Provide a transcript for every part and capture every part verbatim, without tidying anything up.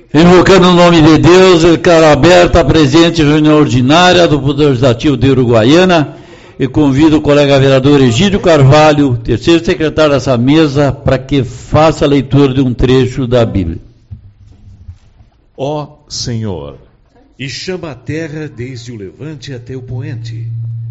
Invocando o nome de Deus, declaro aberta a presente reunião ordinária do Poder Legislativo de Uruguaiana e convido o colega vereador Egídio Carvalho, terceiro secretário dessa mesa, para que faça a leitura de um trecho da Bíblia. Ó Senhor, e chama a terra desde o levante até o poente.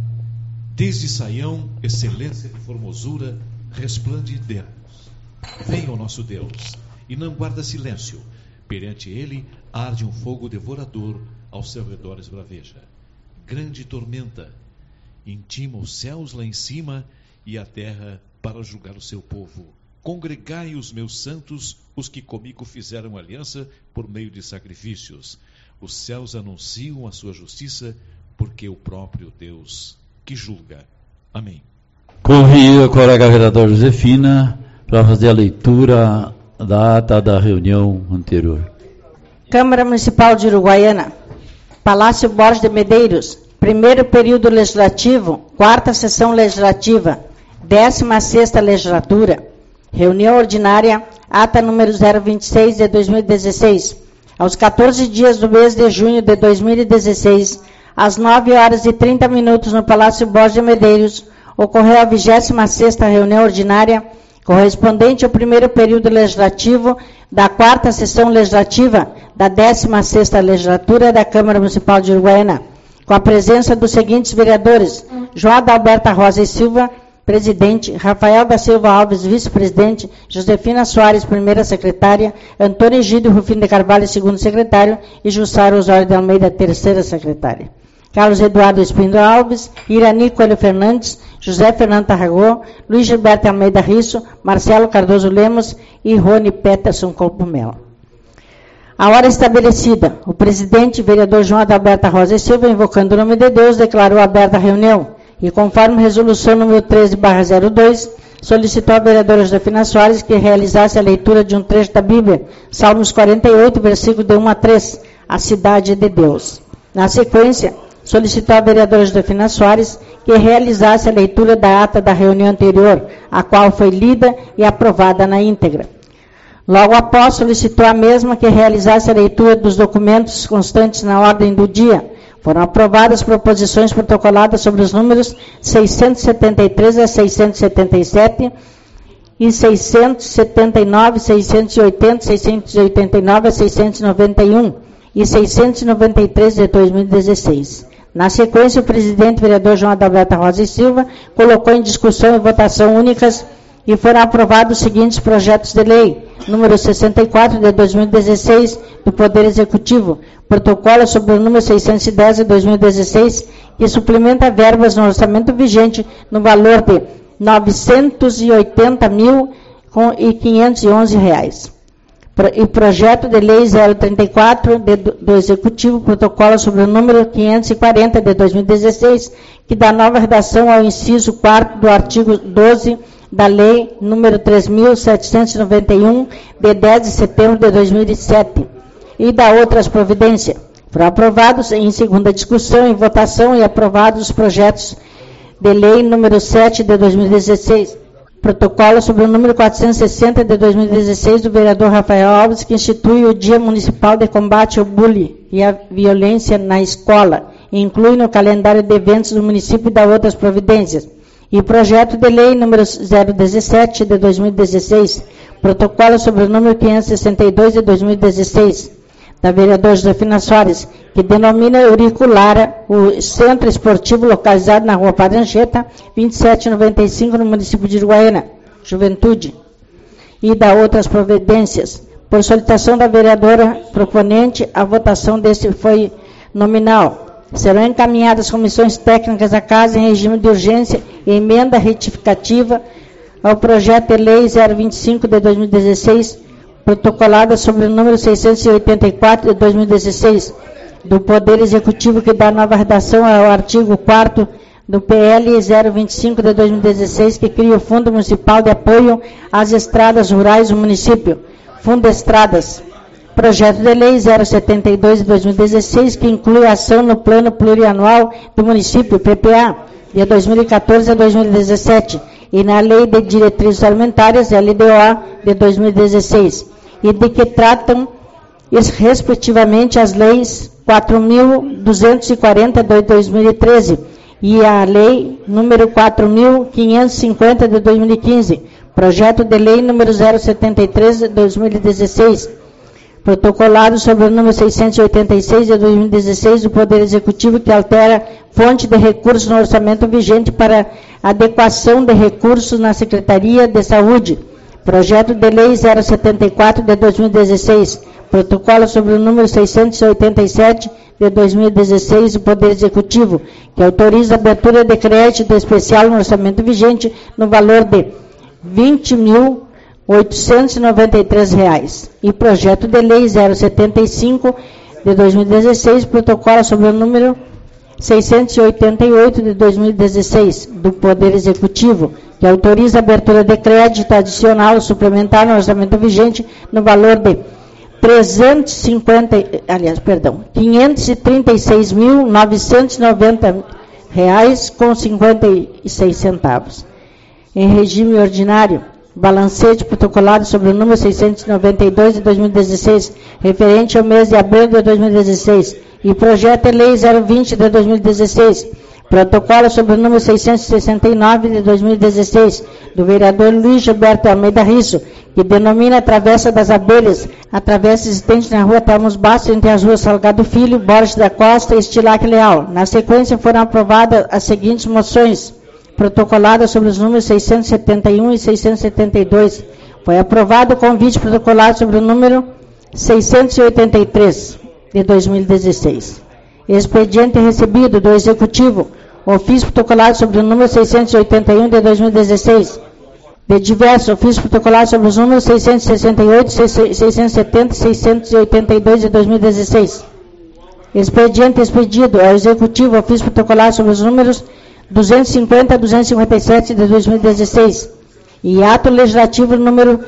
Desde Saião, excelência de formosura, resplande Deus. Venha o nosso Deus, e não guarda silêncio. Perante ele arde um fogo devorador, ao seu redor esbraveja. Grande tormenta, intima os céus lá em cima e a terra para julgar o seu povo. Congregai os meus santos, os que comigo fizeram aliança por meio de sacrifícios. Os céus anunciam a sua justiça, porque o próprio Deus que julga. Amém. Convido a colega vereadora Josefina para fazer a leitura da ata da reunião anterior. Câmara Municipal de Uruguaiana, Palácio Borges de Medeiros, primeiro período legislativo, quarta sessão legislativa, décima sexta legislatura, reunião ordinária, ata número zero vinte e seis de dois mil e dezesseis, aos quatorze dias do mês de junho de dois mil e dezesseis, às nove horas e trinta minutos no Palácio Borges de Medeiros, ocorreu a vigésima sexta reunião ordinária, correspondente ao primeiro período legislativo da quarta sessão legislativa da décima sexta legislatura da Câmara Municipal de Uruguaiana, com a presença dos seguintes vereadores: João Adalberto Rosa e Silva, presidente; Rafael da Silva Alves, vice-presidente; Josefina Soares, primeira secretária; Antônio Egídio Rufino de Carvalho, segundo secretário; e Jussara Osório de Almeida, terceira secretária. Carlos Eduardo Espíndola Alves, Irani Coelho Fernandes, José Fernando Tarragó, Luiz Gilberto Almeida Risso, Marcelo Cardoso Lemos e Rony Peterson Colpomelo. A hora estabelecida, o presidente, vereador João Adalberto Rosa e Silva, invocando o nome de Deus, declarou aberta a reunião e, conforme resolução número treze barra zero dois, solicitou à vereadora Josefina Soares que realizasse a leitura de um trecho da Bíblia, Salmos quarenta e oito, versículo de um a três, a cidade de Deus. Na sequência, solicitou à vereadora Josefina Soares que realizasse a leitura da ata da reunião anterior, a qual foi lida e aprovada na íntegra. Logo após, solicitou a mesma que realizasse a leitura dos documentos constantes na ordem do dia. Foram aprovadas proposições protocoladas sobre os números seiscentos e setenta e três a seiscentos e setenta e sete e seiscentos e setenta e nove, seiscentos e oitenta, seiscentos e oitenta e nove a seiscentos e noventa e um e seiscentos e noventa e três de dois mil e dezesseis. Na sequência, o presidente, vereador João Adalberto Rosa e Silva, colocou em discussão e votação únicas e foram aprovados os seguintes projetos de lei: número sessenta e quatro de dois mil e dezesseis, do Poder Executivo, protocolo sobre o número seiscentos e dez de dois mil e dezesseis, que suplementa verbas no orçamento vigente no valor de novecentos e oitenta mil e quinhentos e onze reais. E projeto de lei zero trinta e quatro de, do Executivo, protocolo sobre o número quinhentos e quarenta de dois mil e dezesseis, que dá nova redação ao inciso quarto do artigo doze da lei número três mil setecentos e noventa e um, de dez de setembro de dois mil e sete, e da outras providências. Foram aprovados em segunda discussão e votação e aprovados os projetos de lei número sete de dois mil e dezesseis, protocolo sobre o número quatrocentos e sessenta de dois mil e dezesseis do vereador Rafael Alves, que institui o Dia Municipal de Combate ao Bullying e à Violência na Escola, e inclui no calendário de eventos do município e da outras providências. E projeto de lei número zero dezessete de dois mil e dezesseis, protocolo sobre o número quinhentos e sessenta e dois de dois mil e dezesseis, da vereadora Josefina Soares, que denomina Auriculara o centro esportivo localizado na rua Padre Anchieta, vinte e sete noventa e cinco, no município de Uruguaiana, Juventude, e da outras providências. Por solicitação da vereadora proponente, a votação deste foi nominal. Serão encaminhadas comissões técnicas da Casa em regime de urgência e emenda retificativa ao projeto de lei zero vinte e cinco de dois mil e dezesseis, protocolada sobre o número seiscentos e oitenta e quatro de dois mil e dezesseis, do Poder Executivo, que dá nova redação ao artigo quarto do P L zero vinte e cinco de dois mil e dezesseis, que cria o Fundo Municipal de Apoio às Estradas Rurais do município, Fundo Estradas. Projeto de lei zero setenta e dois de dois mil e dezesseis, que inclui a ação no Plano Plurianual do município, P P A, de dois mil e quatorze a dois mil e dezessete, e na Lei de Diretrizes Alimentares, L D O A, de dois mil e dezesseis, e de que tratam respectivamente as leis quatro mil duzentos e quarenta de dois mil e treze e a lei número quatro mil quinhentos e cinquenta de dois mil e quinze, projeto de lei número zero setenta e três de dois mil e dezesseis, protocolado sobre o número seiscentos e oitenta e seis de dois mil e dezesseis do Poder Executivo, que altera fonte de recursos no orçamento vigente para adequação de recursos na Secretaria de Saúde. Projeto de lei zero setenta e quatro de dois mil e dezesseis, protocolo sobre o número seiscentos e oitenta e sete de dois mil e dezesseis do Poder Executivo, que autoriza a abertura de crédito especial no orçamento vigente no valor de vinte mil oitocentos e noventa e três reais. E projeto de lei zero setenta e cinco de dois mil e dezesseis, protocolo sobre o número seiscentos e oitenta e oito de dois mil e dezesseis do Poder Executivo, que autoriza a abertura de crédito adicional suplementar no orçamento vigente no valor de trezentos e cinquenta, aliás, perdão, quinhentos e trinta e seis mil novecentos e noventa reais com cinquenta e seis centavos. Em regime ordinário, balancete protocolado sobre o número seiscentos e noventa e dois de dois mil e dezesseis, referente ao mês de abril de dois mil e dezesseis, e projeto de lei zero vinte de dois mil e dezesseis, protocolo sobre o número seiscentos e sessenta e nove de dois mil e dezesseis, do vereador Luiz Gilberto Almeida Risso, que denomina a Travessa das Abelhas, a travessa existente na rua Telmos Bastos, entre as ruas Salgado Filho, Borges da Costa e Estilac Leal. Na sequência foram aprovadas as seguintes moções, protocoladas sobre os números seiscentos e setenta e um e seiscentos e setenta e dois. Foi aprovado o convite protocolado sobre o número seiscentos e oitenta e três de dois mil e dezesseis. Expediente recebido do Executivo, ofício protocolado sobre o número seiscentos e oitenta e um de dois mil e dezesseis. De diversos, ofício protocolado sobre os números seiscentos e sessenta e oito, seiscentos e setenta e seiscentos e oitenta e dois de dois mil e dezesseis. Expediente expedido ao Executivo, ofício protocolado sobre os números duzentos e cinquenta a duzentos e cinquenta e sete de dois mil e dezesseis. E ato legislativo número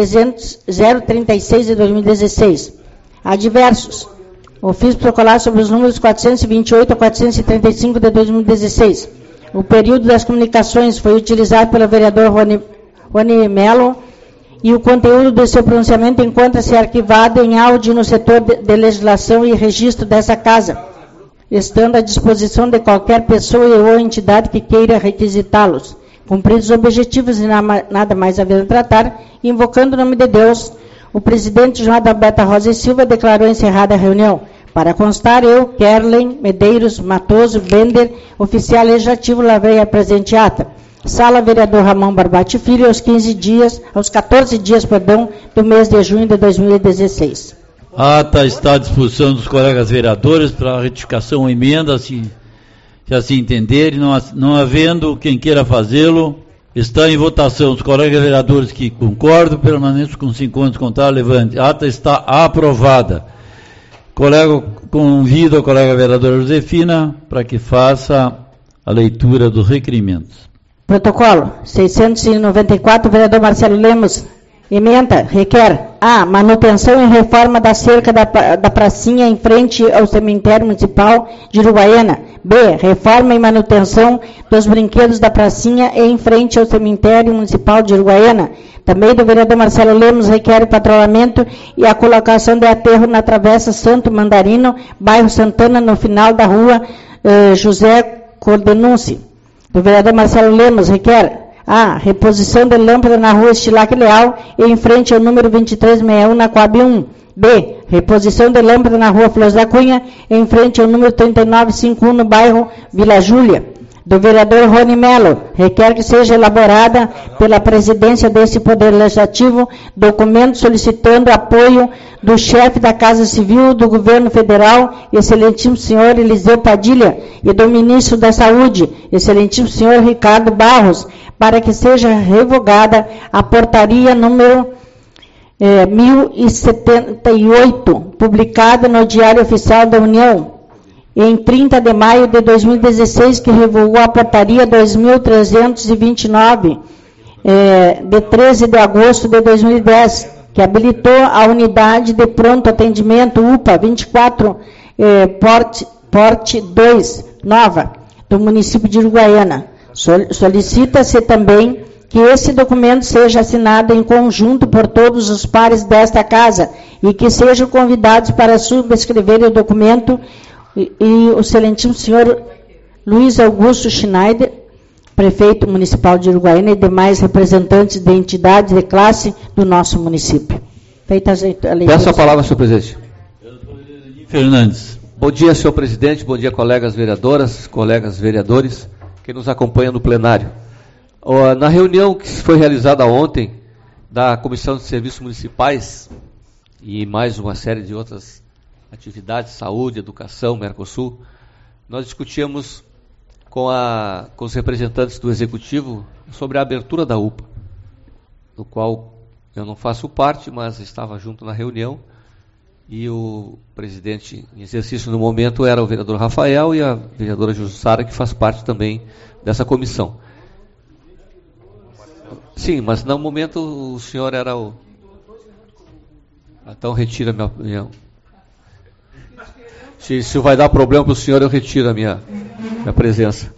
zero trinta e seis de dois mil e dezesseis. Adversos. Ofício protocolado sobre os números quatrocentos e vinte e oito a quatrocentos e trinta e cinco de dois mil e dezesseis. O período das comunicações foi utilizado pelo vereador Rony, Rony Melo e o conteúdo do seu pronunciamento encontra-se arquivado em áudio no setor de, de legislação e registro dessa casa, estando à disposição de qualquer pessoa ou entidade que queira requisitá-los. Cumpridos os objetivos e nada mais haver a tratar, invocando o nome de Deus, o presidente João Adalberto Rosa e Silva declarou encerrada a reunião. Para constar, eu, Kerlen Medeiros Matoso Bender, oficial legislativo, lavrei a presente ata. Sala vereador Ramon Barbati Filho, aos quinze dias, aos quatorze dias, perdão, do mês de junho de dois mil e dezesseis. A ata está à disposição dos colegas vereadores para retificação ou emenda, se, se assim entenderem. Não, não havendo quem queira fazê-lo, está em votação. Os colegas vereadores que concordam, permaneçam com cinco anos contar, levante. A ata está aprovada. Colega, convido a colega vereadora Josefina para que faça a leitura dos requerimentos. Protocolo seiscentos e noventa e quatro, vereador Marcelo Lemos. Emenda, requer A. Manutenção e reforma da cerca da, da pracinha em frente ao cemitério municipal de Uruguaiana. B. Reforma e manutenção dos brinquedos da pracinha em frente ao cemitério municipal de Uruguaiana. Também do vereador Marcelo Lemos requer o patrulhamento e a colocação de aterro na Travessa Santo Mandarino, bairro Santana, no final da rua eh, José Cordenunci. Do vereador Marcelo Lemos requer A. Reposição de lâmpada na rua Estilac Leal, em frente ao número vinte e três sessenta e um, na Coab um. B. Reposição de lâmpada na rua Flores da Cunha, em frente ao número trinta e nove cinquenta e um, no bairro Vila Júlia. Do vereador Rony Melo, requer que seja elaborada pela presidência desse Poder Legislativo documento solicitando apoio do chefe da Casa Civil do Governo Federal, excelentíssimo senhor Eliseu Padilha, e do ministro da Saúde, excelentíssimo senhor Ricardo Barros, para que seja revogada a portaria número eh, mil e setenta e oito, publicada no Diário Oficial da União, em trinta de maio de dois mil e dezesseis, que revogou a portaria dois mil trezentos e vinte e nove, eh, de treze de agosto de dois mil e dez, que habilitou a unidade de pronto atendimento U P A vinte e quatro, eh, Porte, Porte dois, nova, do município de Uruguaiana. Solicita-se também que esse documento seja assinado em conjunto por todos os pares desta Casa e que sejam convidados para subscrever o documento e, e o excelentíssimo senhor Luiz Augusto Schneider, prefeito municipal de Uruguaiana, e demais representantes de entidades de classe do nosso município. Feitas a leitura. Peço a palavra, senhor presidente. Fernandes. Bom dia, senhor presidente, bom dia, colegas vereadoras, colegas vereadores, que nos acompanham no plenário. Na reunião que foi realizada ontem da Comissão de Serviços Municipais e mais uma série de outras atividades, saúde, educação, Mercosul, nós discutíamos com, a, com os representantes do Executivo sobre a abertura da U P A, do qual eu não faço parte, mas estava junto na reunião, e o presidente em exercício no momento era o vereador Rafael e a vereadora Jussara, que faz parte também dessa comissão. Sim, mas no momento o senhor era o... Então retira a minha opinião. Se, se vai dar problema para o senhor, eu retiro a minha, minha presença.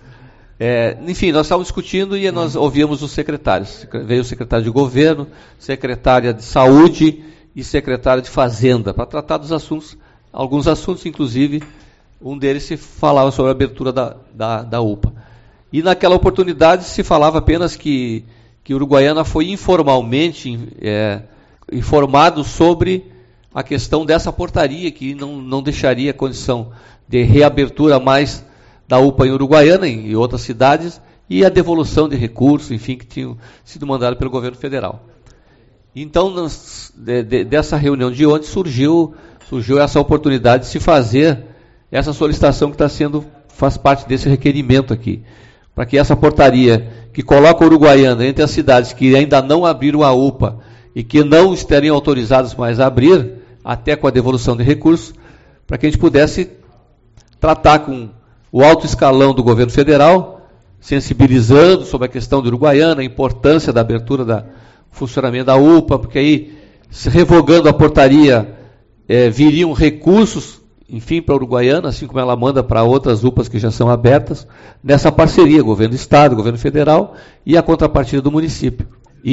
É, enfim, nós estávamos discutindo e nós ouvimos os secretários. Veio o secretário de Governo, secretária de Saúde e secretária de Fazenda, para tratar dos assuntos, alguns assuntos, inclusive, um deles se falava sobre a abertura da, da, da U P A. E naquela oportunidade se falava apenas que, que Uruguaiana foi informalmente é, informado sobre a questão dessa portaria, que não, não deixaria condição de reabertura mais da U P A em Uruguaiana e em outras cidades, e a devolução de recursos, enfim, que tinham sido mandados pelo governo federal. Então, nós, de, de, dessa reunião de ontem, surgiu, surgiu essa oportunidade de se fazer essa solicitação que está sendo, faz parte desse requerimento aqui, para que essa portaria que coloca a Uruguaiana entre as cidades que ainda não abriram a U P A e que não estariam autorizadas mais a abrir, até com a devolução de recursos, para que a gente pudesse tratar com o alto escalão do governo federal, sensibilizando sobre a questão de Uruguaiana, a importância da abertura da funcionamento da U P A, porque aí, se revogando a portaria, é, viriam recursos, enfim, para a Uruguaiana, assim como ela manda para outras U P As que já são abertas, nessa parceria, governo do Estado, governo federal e a contrapartida do município.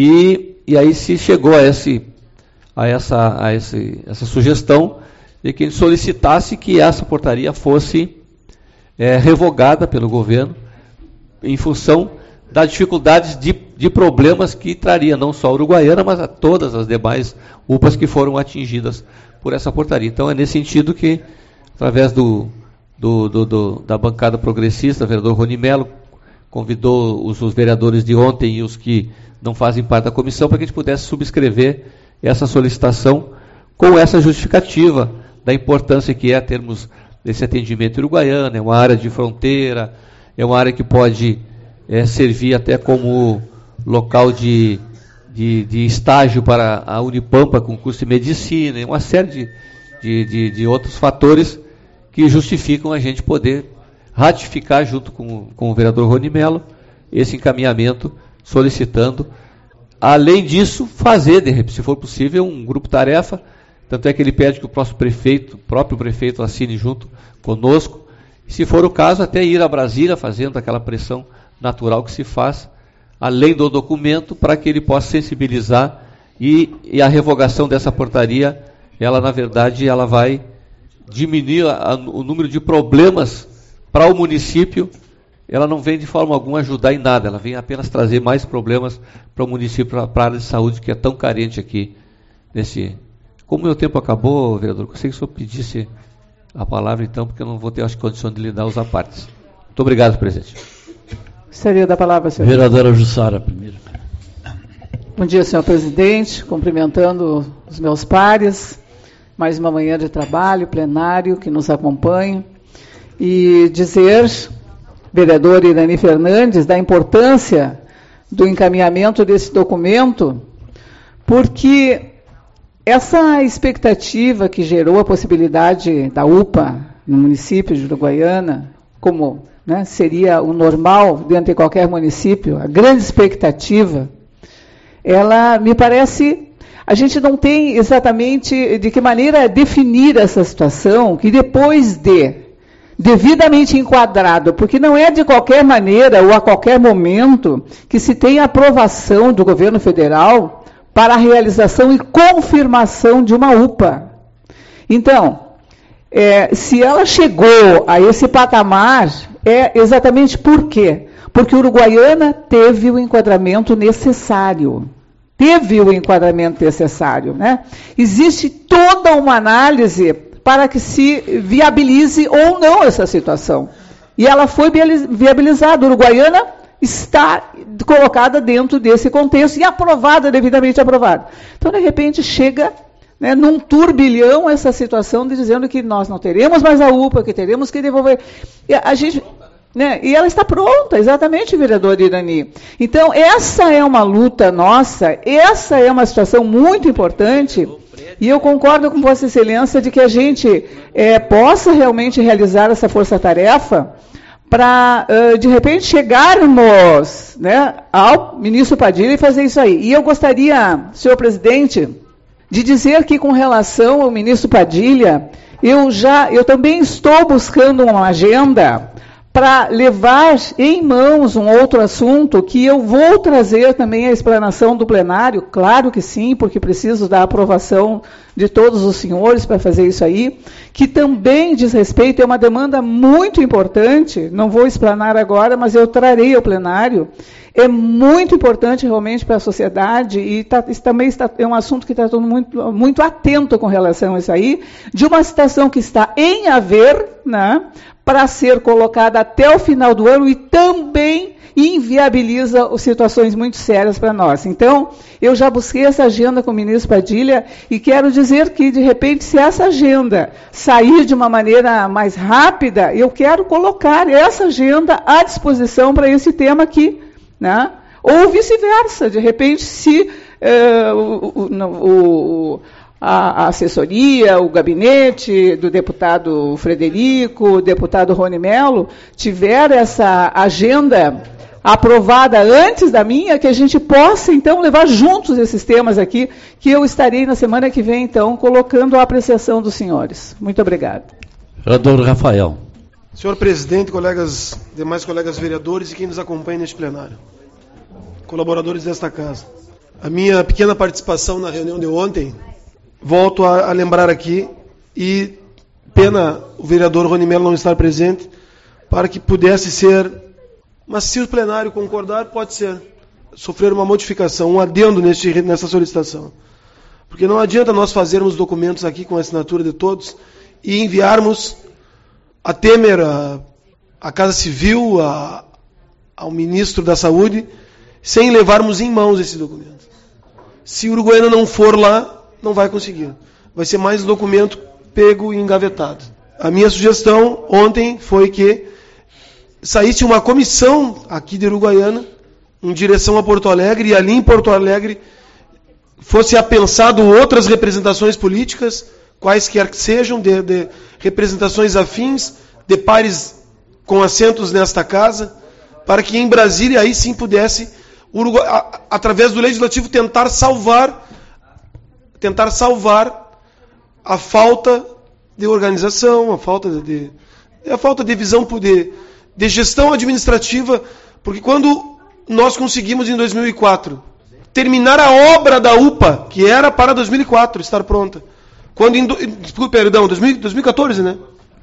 E, e aí se chegou a, esse, a, essa, a esse, essa sugestão de que a gente solicitasse que essa portaria fosse é, revogada pelo governo em função das dificuldades de, de problemas que traria não só a Uruguaiana, mas a todas as demais U P As que foram atingidas por essa portaria. Então é nesse sentido que, através do, do, do, do, da bancada progressista, o vereador Rony Melo convidou os, os vereadores de ontem e os que não fazem parte da comissão para que a gente pudesse subscrever essa solicitação com essa justificativa da importância que é termos esse atendimento uruguaiano. É uma área de fronteira, é uma área que pode é, servir até como local de, de, de estágio para a Unipampa com curso de medicina, uma série de, de, de, de outros fatores que justificam a gente poder ratificar junto com, com o vereador Rony Melo esse encaminhamento, solicitando, além disso, fazer, de repente, se for possível, um grupo-tarefa. Tanto é que ele pede que o próximo prefeito, o próprio prefeito assine junto conosco, e se for o caso, até ir a Brasília, fazendo aquela pressão natural que se faz, além do documento, para que ele possa sensibilizar, e, e a revogação dessa portaria, ela, na verdade, ela vai diminuir a, a, o número de problemas para o município. Ela não vem de forma alguma ajudar em nada, ela vem apenas trazer mais problemas para o município, para a área de saúde, que é tão carente aqui nesse... Como o meu tempo acabou, vereador, eu gostaria que o senhor pedisse a palavra, então, porque eu não vou ter, acho, condição de lhe dar os apartes. Muito obrigado, presidente. Gostaria da palavra, senhor. Vereadora Jussara, primeiro. Bom dia, senhor presidente, cumprimentando os meus pares, mais uma manhã de trabalho, plenário, que nos acompanha, e dizer, vereador Irani Fernandes, da importância do encaminhamento desse documento, porque essa expectativa que gerou a possibilidade da U P A no município de Uruguaiana, como, né, seria o normal dentro de qualquer município, a grande expectativa, ela me parece, a gente não tem exatamente de que maneira definir essa situação, que depois de devidamente enquadrado, porque não é de qualquer maneira ou a qualquer momento que se tem aprovação do governo federal para a realização e confirmação de uma U P A. Então, é, se ela chegou a esse patamar, é exatamente por quê? Porque Uruguaiana teve o enquadramento necessário. Teve o enquadramento necessário, né? Existe toda uma análise para que se viabilize ou não essa situação. E ela foi viabilizada. Uruguaiana está colocada dentro desse contexto e aprovada, devidamente aprovada. Então, de repente, chega, né, num turbilhão essa situação de dizendo que nós não teremos mais a U P A, que teremos que devolver. E a gente... Né? E ela está pronta, exatamente, vereador Irani. Então, essa é uma luta nossa, essa é uma situação muito importante, e eu concordo com Vossa Excelência de que a gente é, possa realmente realizar essa força-tarefa para, uh, de repente, chegarmos, né, ao ministro Padilha e fazer isso aí. E eu gostaria, senhor presidente, de dizer que com relação ao ministro Padilha, eu, já, eu também estou buscando uma agenda para levar em mãos um outro assunto que eu vou trazer também a explanação do plenário, claro que sim, porque preciso da aprovação de todos os senhores para fazer isso aí, que também diz respeito, é uma demanda muito importante, não vou explanar agora, mas eu trarei ao plenário, é muito importante realmente para a sociedade e tá, também está, é um assunto que está todo muito, muito atento com relação a isso aí, de uma situação que está em haver, né, para ser colocada até o final do ano e também inviabiliza situações muito sérias para nós. Então, eu já busquei essa agenda com o ministro Padilha e quero dizer que, de repente, se essa agenda sair de uma maneira mais rápida, eu quero colocar essa agenda à disposição para esse tema aqui, né? Ou vice-versa, de repente, se uh, o, o, o a assessoria, o gabinete do deputado Frederico, o deputado Rony Mello, tiver essa agenda aprovada antes da minha, que a gente possa, então, levar juntos esses temas aqui, que eu estarei na semana que vem, então, colocando a apreciação dos senhores. Muito obrigado. Vereador Rafael. Senhor presidente, colegas, demais colegas vereadores e quem nos acompanha neste plenário, colaboradores desta casa. A minha pequena participação na reunião de ontem, volto a, a lembrar aqui, e pena o vereador Rony Mello não estar presente, para que pudesse ser, mas se o plenário concordar, pode ser, sofrer uma modificação, um adendo neste, nessa solicitação. Porque não adianta nós fazermos documentos aqui com a assinatura de todos e enviarmos a Temer, a, a Casa Civil, a, ao ministro da Saúde, sem levarmos em mãos esse documento. Se o Uruguaiana não for lá, não vai conseguir. Vai ser mais um documento pego e engavetado. A minha sugestão ontem foi que saísse uma comissão aqui de Uruguaiana, em direção a Porto Alegre, e ali em Porto Alegre fosse apensado outras representações políticas, quaisquer que sejam, de, de representações afins, de pares com assentos nesta casa, para que em Brasília aí sim pudesse, Uruguai, a, através do Legislativo, tentar salvar tentar salvar a falta de organização, a falta de, a falta de visão de, de gestão administrativa, porque quando nós conseguimos em dois mil e quatro terminar a obra da U P A, que era para dois mil e quatro estar pronta, quando em, desculpa, perdão, dois mil, dois mil e quatorze, né?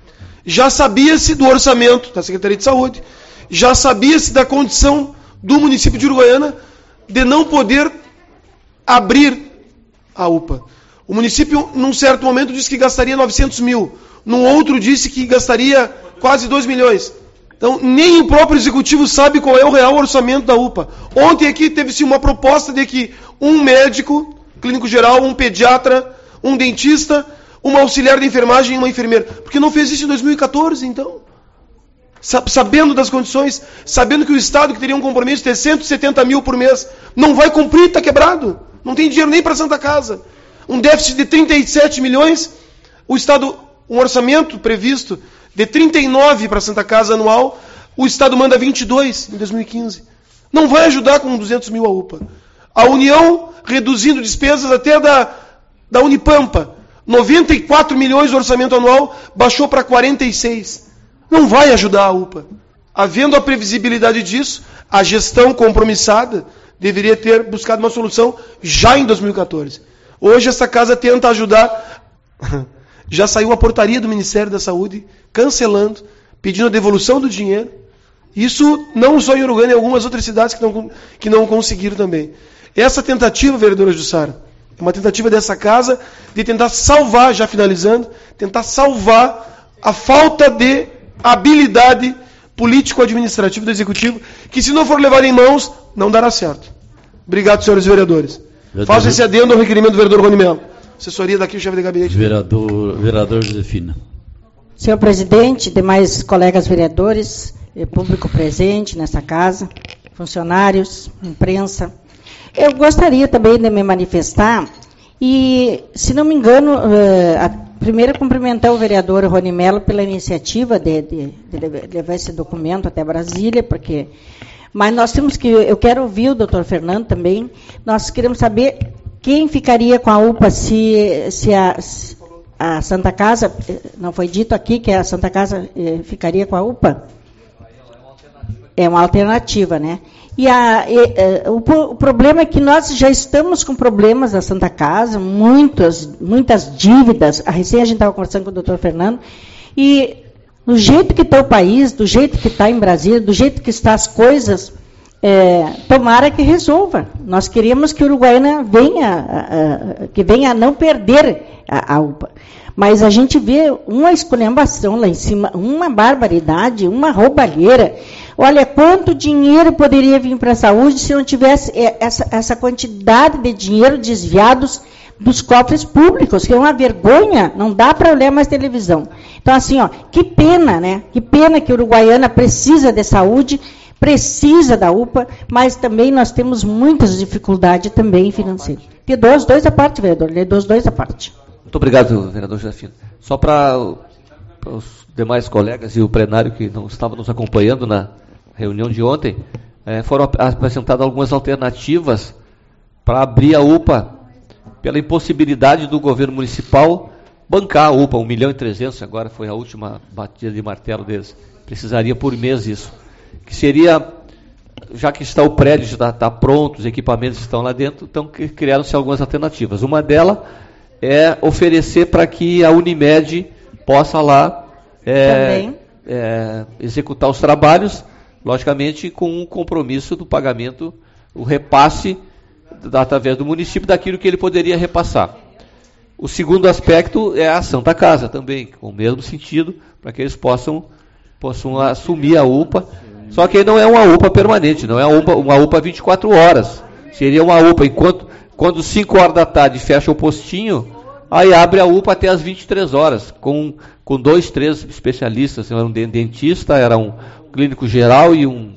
Já sabia-se do orçamento da Secretaria de Saúde, já sabia-se da condição do município de Uruguaiana de não poder abrir a U P A. O município, num certo momento, disse que gastaria novecentos mil. Num outro, disse que gastaria quase dois milhões. Então, nem o próprio executivo sabe qual é o real orçamento da U P A. Ontem aqui teve-se uma proposta de que um médico, clínico geral, um pediatra, um dentista, uma auxiliar de enfermagem e uma enfermeira. Por que não fez isso em dois mil e quatorze, então? Sabendo das condições, sabendo que o Estado, que teria um compromisso de cento e setenta mil por mês, não vai cumprir, está quebrado. Não tem dinheiro nem para a Santa Casa. Um déficit de trinta e sete milhões, o Estado, um orçamento previsto de trinta e nove para a Santa Casa anual, o Estado manda vinte e dois em dois mil e quinze. Não vai ajudar com duzentos mil a U P A. A União reduzindo despesas até da, da Unipampa. noventa e quatro milhões de orçamento anual, baixou para quarenta e seis. não vai ajudar a U P A. Havendo a previsibilidade disso, a gestão compromissada deveria ter buscado uma solução já em dois mil e quatorze. Hoje essa casa tenta ajudar. Já saiu a portaria do Ministério da Saúde cancelando, pedindo a devolução do dinheiro. Isso não só em Uruguaiana, em algumas outras cidades que não, que não conseguiram também. Essa tentativa, vereadora Jussara, é uma tentativa dessa casa de tentar salvar, já finalizando, tentar salvar a falta de habilidade político-administrativa do Executivo, que se não for levado em mãos, não dará certo. Obrigado, senhores vereadores. Vereador... Faço esse adendo ao requerimento do vereador Rony Melo. Assessoria daqui, o chefe de gabinete. Vereador, vereador Josefina. Senhor presidente, demais colegas vereadores, público presente nessa casa, funcionários, imprensa, eu gostaria também de me manifestar e, se não me engano, a, primeiro cumprimentar o vereador Rony Melo pela iniciativa de, de, de levar esse documento até Brasília, porque, mas nós temos que, eu quero ouvir o doutor Fernando também, nós queremos saber quem ficaria com a U P A se, se a, a Santa Casa, não foi dito aqui que a Santa Casa eh, ficaria com a U P A? É uma alternativa, né? E, a, e uh, o, o problema é que nós já estamos com problemas na Santa Casa, muitas, muitas dívidas. A recém a gente estava conversando com o doutor Fernando, e do jeito que está o país, do jeito que está em Brasília, do jeito que estão as coisas, é, tomara que resolva. Nós queremos que o Uruguaiana venha, uh, uh, que venha a não perder a, a U P A. Mas a gente vê uma esculhambação lá em cima, uma barbaridade, uma roubalheira. Olha, quanto dinheiro poderia vir para a saúde se não tivesse essa, essa quantidade de dinheiro desviados dos cofres públicos, que é uma vergonha, não dá para olhar mais televisão. Então, assim, ó, que pena, né? Que pena que a Uruguaiana precisa de saúde, precisa da U P A, mas também nós temos muitas dificuldades também financeiras. Lhe dou os dois à parte, vereador, lhe dou os dois à parte. Muito obrigado, vereador Josefino. Só para os demais colegas e o plenário que não estavam nos acompanhando na reunião de ontem, eh, foram apresentadas algumas alternativas para abrir a U P A, pela impossibilidade do governo municipal bancar a U P A, um milhão e trezentos, agora foi a última batida de martelo deles. Precisaria por mês isso. Que seria, já que está o prédio, já está pronto, os equipamentos estão lá dentro, então criaram-se algumas alternativas. Uma delas é oferecer para que a Unimed possa lá é, é, executar os trabalhos, logicamente com o compromisso do pagamento, o repasse através do município daquilo que ele poderia repassar. O segundo aspecto é a Santa Casa também, com o mesmo sentido, para que eles possam, possam assumir a U P A, só que não é uma U P A permanente, não é uma U P A, uma U P A vinte e quatro horas, seria uma U P A enquanto quando cinco horas da tarde fecha o postinho, aí abre a U P A até as vinte e três horas, com, com dois, três especialistas, era um dentista, era um clínico geral e um,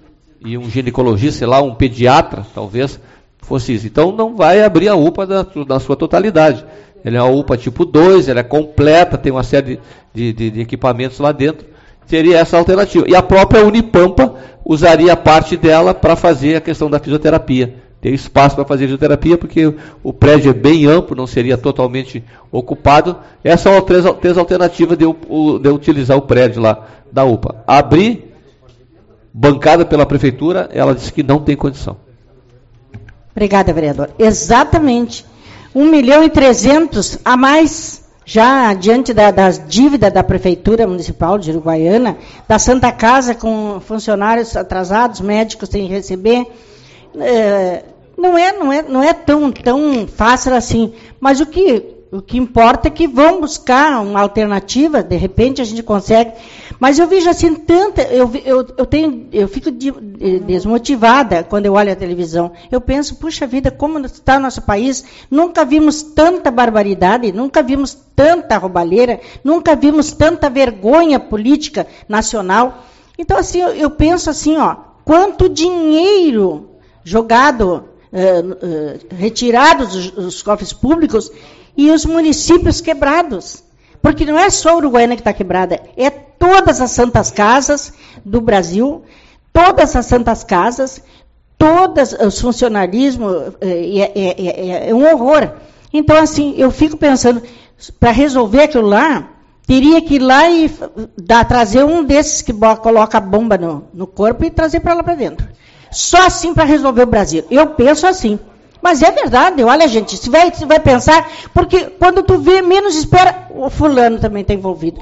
e um ginecologista, sei lá, um pediatra, talvez fosse isso. Então não vai abrir a U P A da, da sua totalidade. Ela é uma U P A tipo dois, ela é completa, tem uma série de, de, de equipamentos lá dentro. Seria essa a alternativa. E a própria Unipampa usaria parte dela para fazer a questão da fisioterapia. Tem espaço para fazer fisioterapia, porque o prédio é bem amplo, não seria totalmente ocupado. Essas são as três, três alternativas de, de utilizar o prédio lá da U P A. Abrir, bancada pela prefeitura, ela disse que não tem condição. Obrigada, vereador. Exatamente. um milhão e trezentos a mais, já diante da, das dívidas da Prefeitura Municipal de Uruguaiana, da Santa Casa com funcionários atrasados, médicos têm que receber. É, não é, não é, não é tão, tão fácil assim, mas o que, o que importa é que vão buscar uma alternativa, de repente a gente consegue, mas eu vejo assim tanta, eu, eu, eu, tenho, eu fico de, de, desmotivada quando eu olho a televisão, eu penso, puxa vida, como está o nosso país, nunca vimos tanta barbaridade, nunca vimos tanta roubalheira, nunca vimos tanta vergonha política nacional, então assim, eu, eu penso assim, ó, quanto dinheiro jogado, uh, uh, retirados os, os cofres públicos e os municípios quebrados. Porque não é só a Uruguaiana que está quebrada, é todas as santas casas do Brasil, todas as santas casas, todos os funcionalismos, é, é, é, é um horror. Então, assim, eu fico pensando, para resolver aquilo lá, teria que ir lá e dar, trazer um desses que coloca a bomba no, no corpo e trazer para lá para dentro. Só assim para resolver o Brasil. Eu penso assim. Mas é verdade, olha, gente, você vai, você vai pensar, porque quando tu vê, menos espera, o fulano também está envolvido.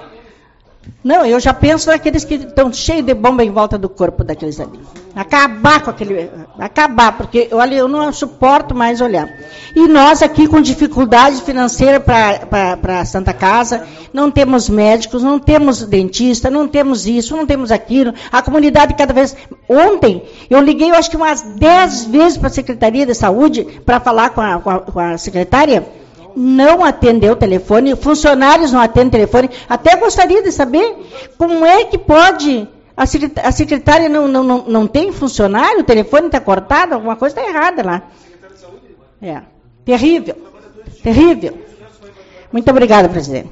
Não, eu já penso naqueles que estão cheios de bomba em volta do corpo daqueles ali. Acabar com aquele... Acabar, porque, olha, eu não suporto mais olhar. E nós aqui com dificuldade financeira para a Santa Casa, não temos médicos, não temos dentista, não temos isso, não temos aquilo. A comunidade cada vez... Ontem, eu liguei, eu acho que umas dez vezes para a Secretaria de Saúde para falar com a, com a, com a secretária. Não atendeu o telefone, funcionários não atendem o telefone. Até gostaria de saber como é que pode... A secretária não, não, não, não tem funcionário, o telefone está cortado, alguma coisa está errada lá. É, terrível, terrível. Muito obrigada, presidente.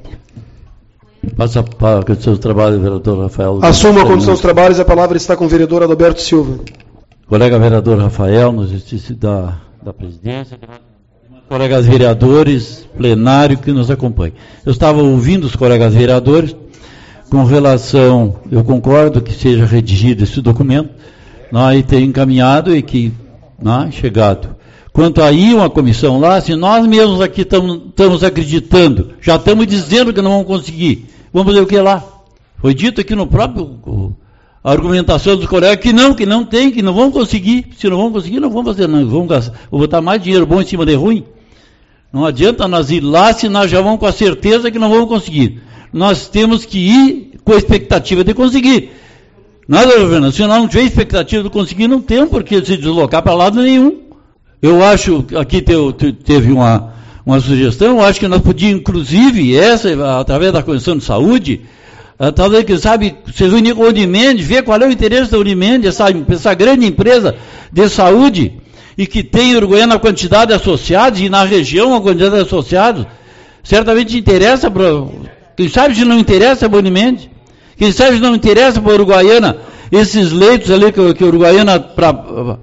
Passa para a Comissão dos Trabalhos, vereador Rafael. Assumo a Comissão dos Trabalhos, a palavra está com o vereador Adalberto Silva. Colega vereador Rafael, no exercício da, da presidência, colegas vereadores, plenário que nos acompanham. Eu estava ouvindo os colegas vereadores, com relação, eu concordo que seja redigido esse documento, nós ter encaminhado e que, né, chegado. Quanto a ir uma comissão lá, se nós mesmos aqui estamos acreditando, já estamos dizendo que não vamos conseguir, vamos fazer o que lá? Foi dito aqui no próprio, a argumentação dos colegas que não, que não tem, que não vão conseguir, se não vão conseguir, não vamos fazer, não, vamos gastar, vou botar mais dinheiro bom em cima de ruim. Não adianta nós ir lá se nós já vamos com a certeza que não vamos conseguir. Nós temos que ir com a expectativa de conseguir. Nada, Fernando, se nós não tiver expectativa de conseguir, não tem por que se deslocar para lado nenhum. Eu acho, aqui teve uma, uma sugestão, eu acho que nós podíamos, inclusive, essa, através da Comissão de Saúde, talvez, que sabe, se reunir com a Unimed, ver qual é o interesse da Unimed, essa, essa grande empresa de saúde, e que tem em Uruguaiana a quantidade de associados, e na região a quantidade de associados, certamente interessa para... Quem sabe se não interessa para a Unimed? Quem sabe se não interessa para a Uruguaiana esses leitos ali que, que a Uruguaiana, para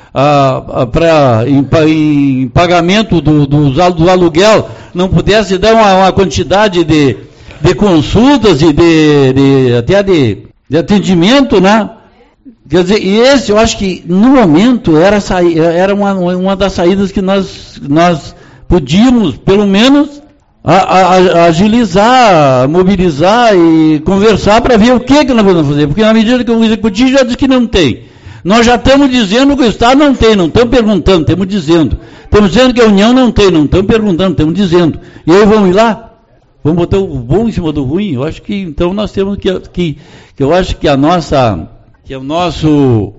em, em pagamento do, do, do aluguel, não pudesse dar uma, uma quantidade de, de consultas e de, de, até de, de atendimento, né? Quer dizer, e esse eu acho que no momento era, era uma, uma das saídas que nós, nós podíamos, pelo menos, A, a, a agilizar, mobilizar e conversar para ver o que, que nós vamos fazer. Porque na medida que o Executivo já disse que não tem, nós já estamos dizendo que o Estado não tem, não estamos perguntando, estamos dizendo. Estamos dizendo que a União não tem, não estamos perguntando, estamos dizendo. E aí vamos ir lá? Vamos botar o bom em cima do ruim? Eu acho que então nós temos que, que, que eu acho que a nossa, que o nosso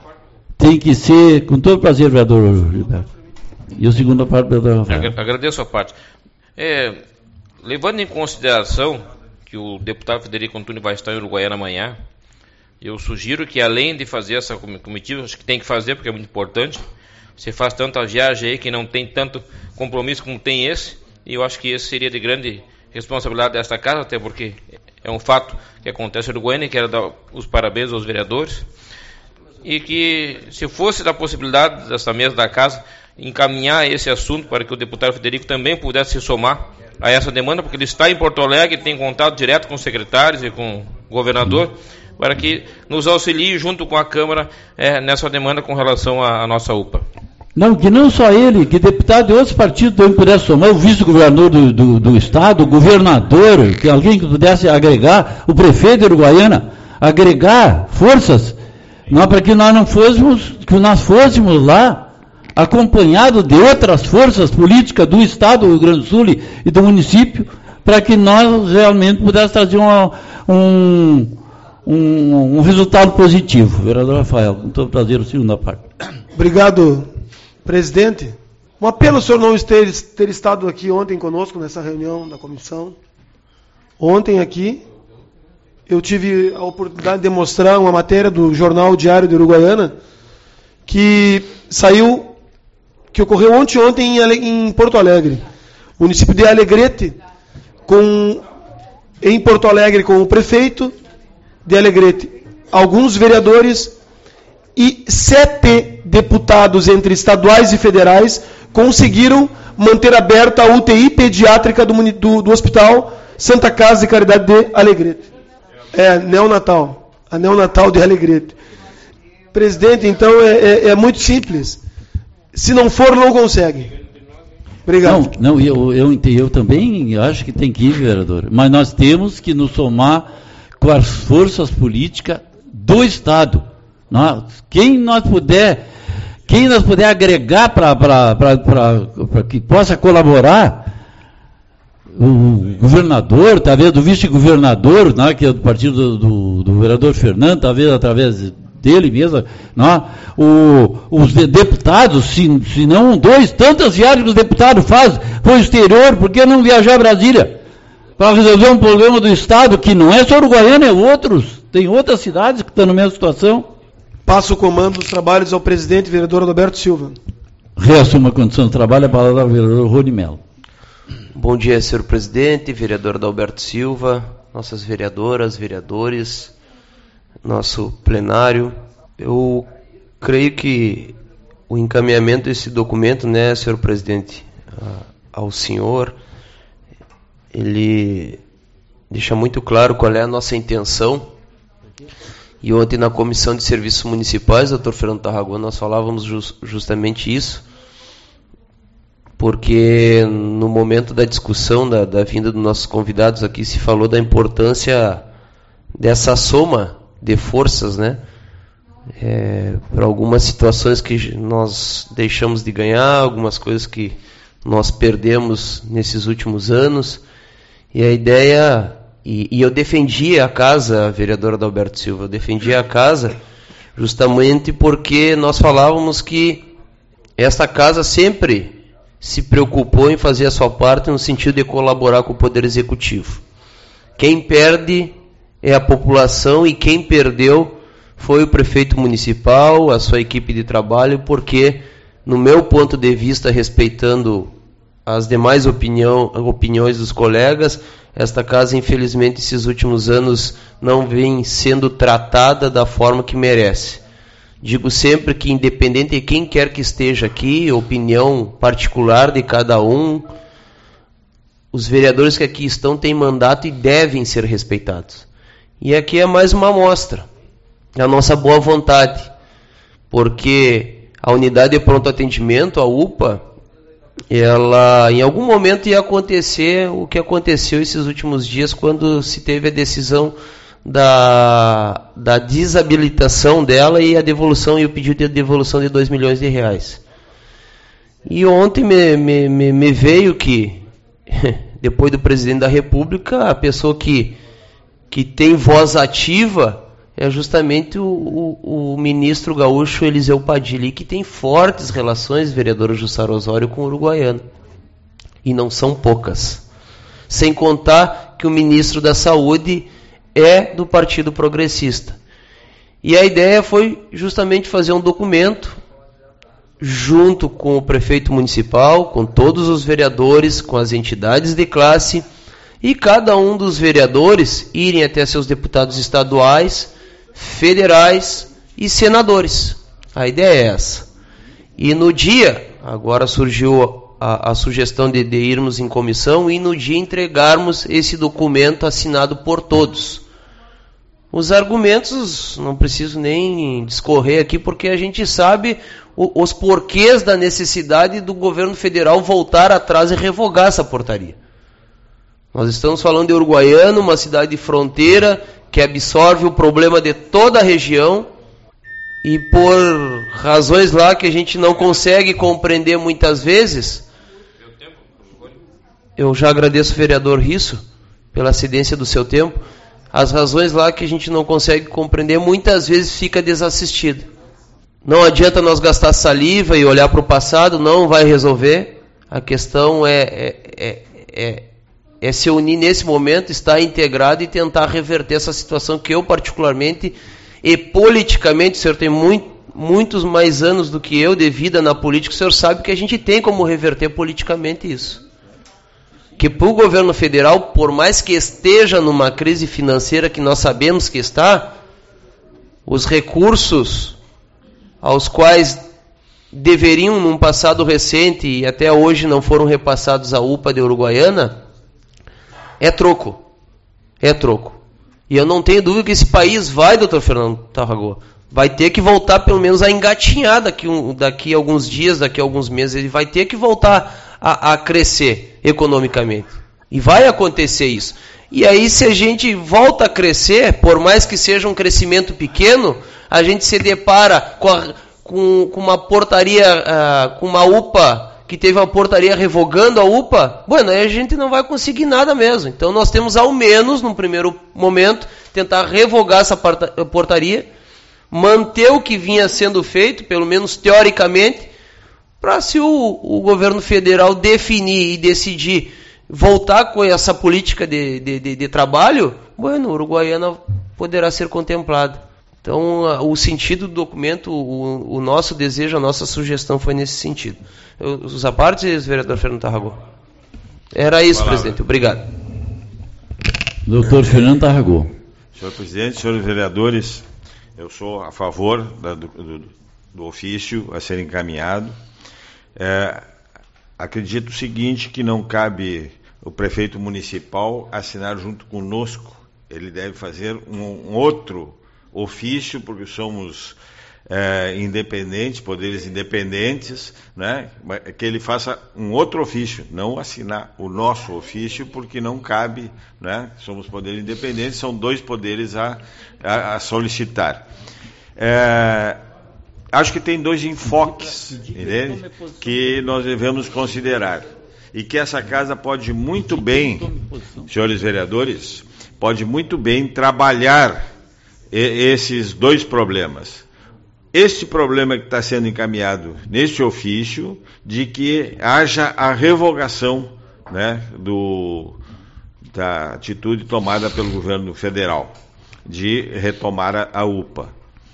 tem que ser, com todo prazer, vereador Gilberto. E a segunda parte, vereador Rafael. Agradeço a parte. É, levando em consideração que o deputado Frederico Antunes vai estar em Uruguaiana amanhã, eu sugiro que, além de fazer essa comitiva, acho que tem que fazer porque é muito importante, você faz tanta viagem aí que não tem tanto compromisso como tem esse, e eu acho que esse seria de grande responsabilidade desta casa, até porque é um fato que acontece em Uruguaiana, e quero dar os parabéns aos vereadores, e que, se fosse da possibilidade dessa mesa da casa, encaminhar esse assunto para que o deputado Frederico também pudesse se somar a essa demanda, porque ele está em Porto Alegre, tem contato direto com os secretários e com o governador, para que nos auxilie junto com a Câmara é, nessa demanda com relação à, à nossa U P A. Não, que não só ele, que deputado de outros partidos também pudesse somar, o vice-governador do, do, do Estado, o governador, que alguém que pudesse agregar, o prefeito de Uruguaiana, agregar forças, não, para que nós não fôssemos, que nós fôssemos lá, acompanhado de outras forças políticas do Estado do Rio Grande do Sul e do município, para que nós realmente pudéssemos trazer uma, um, um, um resultado positivo. Vereador Rafael, com todo prazer, a segunda parte. Obrigado, presidente. Um apelo ao senhor não ter, ter estado aqui ontem conosco, nessa reunião da comissão. Ontem aqui, eu tive a oportunidade de mostrar uma matéria do Jornal Diário de Uruguaiana, que saiu... que ocorreu ontem, ontem em Porto Alegre, município de Alegrete, com, em Porto Alegre, com o prefeito de Alegrete, alguns vereadores e sete deputados, entre estaduais e federais, conseguiram manter aberta a U T I pediátrica do, do, do hospital Santa Casa de Caridade de Alegrete. É, neonatal. A neonatal de Alegrete. Presidente, então, é, é, é muito simples. Se não for, não consegue. Obrigado. Não, não eu, eu, eu também acho que tem que ir, vereador. Mas nós temos que nos somar com as forças políticas do Estado. Nós, quem nós puder, quem nós puder agregar para que possa colaborar, o governador, talvez do vice-governador, né, que é do partido do, do, do vereador Fernando, talvez através dele mesmo, né, o, os deputados, se, se não dois, tantas viagens que os deputados fazem para o exterior, por que não viajar a Brasília? Para resolver um problema do Estado, que não é só Uruguaiana, é outros, tem outras cidades que estão na mesma situação. Passo o comando dos trabalhos ao presidente, vereador Adalberto Silva. Reassuma a condição de trabalho, a palavra ao vereador Rony Melo. Bom dia, senhor presidente, vereador Adalberto Silva, nossas vereadoras, vereadores, nosso plenário. Eu creio que o encaminhamento desse documento, né, senhor presidente, ao senhor, ele deixa muito claro qual é a nossa intenção. E ontem na Comissão de Serviços Municipais, doutor Fernando Tarragona, nós falávamos just, justamente isso, porque no momento da discussão, da, da vinda dos nossos convidados aqui, se falou da importância dessa soma de forças, né? É, para algumas situações que nós deixamos de ganhar, algumas coisas que nós perdemos nesses últimos anos, e a ideia, e, e eu defendia a casa, vereadora Adalberto Silva, eu defendia a casa justamente porque nós falávamos que esta casa sempre se preocupou em fazer a sua parte no sentido de colaborar com o Poder Executivo. Quem perde é a população e quem perdeu foi o prefeito municipal, a sua equipe de trabalho, porque, no meu ponto de vista, respeitando as demais opinião, opiniões dos colegas, esta casa, infelizmente, esses últimos anos não vem sendo tratada da forma que merece. Digo sempre que, independente de quem quer que esteja aqui, opinião particular de cada um, os vereadores que aqui estão têm mandato e devem ser respeitados. E aqui é mais uma amostra, a nossa boa vontade, porque a unidade de pronto atendimento, a U P A, ela em algum momento ia acontecer o que aconteceu esses últimos dias, quando se teve a decisão da, da desabilitação dela e a devolução, e o pedido de devolução de dois milhões de reais. E ontem me, me, me, me veio que, depois do presidente da República, a pessoa que, que tem voz ativa é justamente o, o, o ministro gaúcho Eliseu Padilha, que tem fortes relações, vereador Jussara Osório, com o Uruguaiana. E não são poucas. Sem contar que o ministro da Saúde é do Partido Progressista. E a ideia foi justamente fazer um documento junto com o prefeito municipal, com todos os vereadores, com as entidades de classe, e cada um dos vereadores irem até seus deputados estaduais, federais e senadores. A ideia é essa. E no dia, agora surgiu a, a sugestão de, de irmos em comissão e no dia entregarmos esse documento assinado por todos. Os argumentos não preciso nem discorrer aqui, porque a gente sabe o, os porquês da necessidade do governo federal voltar atrás e revogar essa portaria. Nós estamos falando de Uruguaiana, uma cidade de fronteira que absorve o problema de toda a região, e por razões lá que a gente não consegue compreender muitas vezes, eu já agradeço ao vereador Risso pela cedência do seu tempo, as razões lá que a gente não consegue compreender, muitas vezes fica desassistido. Não adianta nós gastar saliva e olhar para o passado, não vai resolver. A questão é, é, é, é, é se unir nesse momento, estar integrado e tentar reverter essa situação que eu particularmente, e politicamente, o senhor tem muito, muitos mais anos do que eu de vida na política, o senhor sabe que a gente tem como reverter politicamente isso. Que para o governo federal, por mais que esteja numa crise financeira que nós sabemos que está, os recursos aos quais deveriam, num passado recente, e até hoje não foram repassados à U P A de Uruguaiana, é troco. É troco. E eu não tenho dúvida que esse país vai, doutor Fernando Tarragó, vai ter que voltar pelo menos a engatinhar daqui, um, daqui a alguns dias, daqui a alguns meses, ele vai ter que voltar a, a crescer economicamente. E vai acontecer isso. E aí, se a gente volta a crescer, por mais que seja um crescimento pequeno, a gente se depara com, a, com, com uma portaria, uh, com uma U P A, que teve uma portaria revogando a U P A, bueno, aí a gente não vai conseguir nada mesmo. Então nós temos ao menos, num primeiro momento, tentar revogar essa portaria, manter o que vinha sendo feito, pelo menos teoricamente, para se o, o governo federal definir e decidir voltar com essa política de, de, de, de trabalho, bueno, Uruguaiana poderá ser contemplado. Então, o sentido do documento, o, o nosso desejo, a nossa sugestão foi nesse sentido. Eu, os apartes, vereador Fernando Tarragó. Era isso, Palavra. Presidente. Obrigado. Doutor Fernando Tarragó. Senhor presidente, senhores vereadores, eu sou a favor da, do, do, do ofício a ser encaminhado. É, acredito o seguinte, que não cabe o prefeito municipal assinar junto conosco. Ele deve fazer um, um outro ofício, porque somos é, independentes, poderes independentes, né? Que ele faça um outro ofício, não assinar o nosso ofício, porque não cabe, né? Somos poderes independentes, são dois poderes a, a, a solicitar. É, acho que tem dois enfoques, entende? Que nós devemos considerar, e que essa casa pode muito bem, senhores vereadores, pode muito bem trabalhar esses dois problemas. Este problema que está sendo encaminhado neste ofício, de que haja a revogação, né, do, da atitude tomada pelo governo federal, de retomar a, a U P A.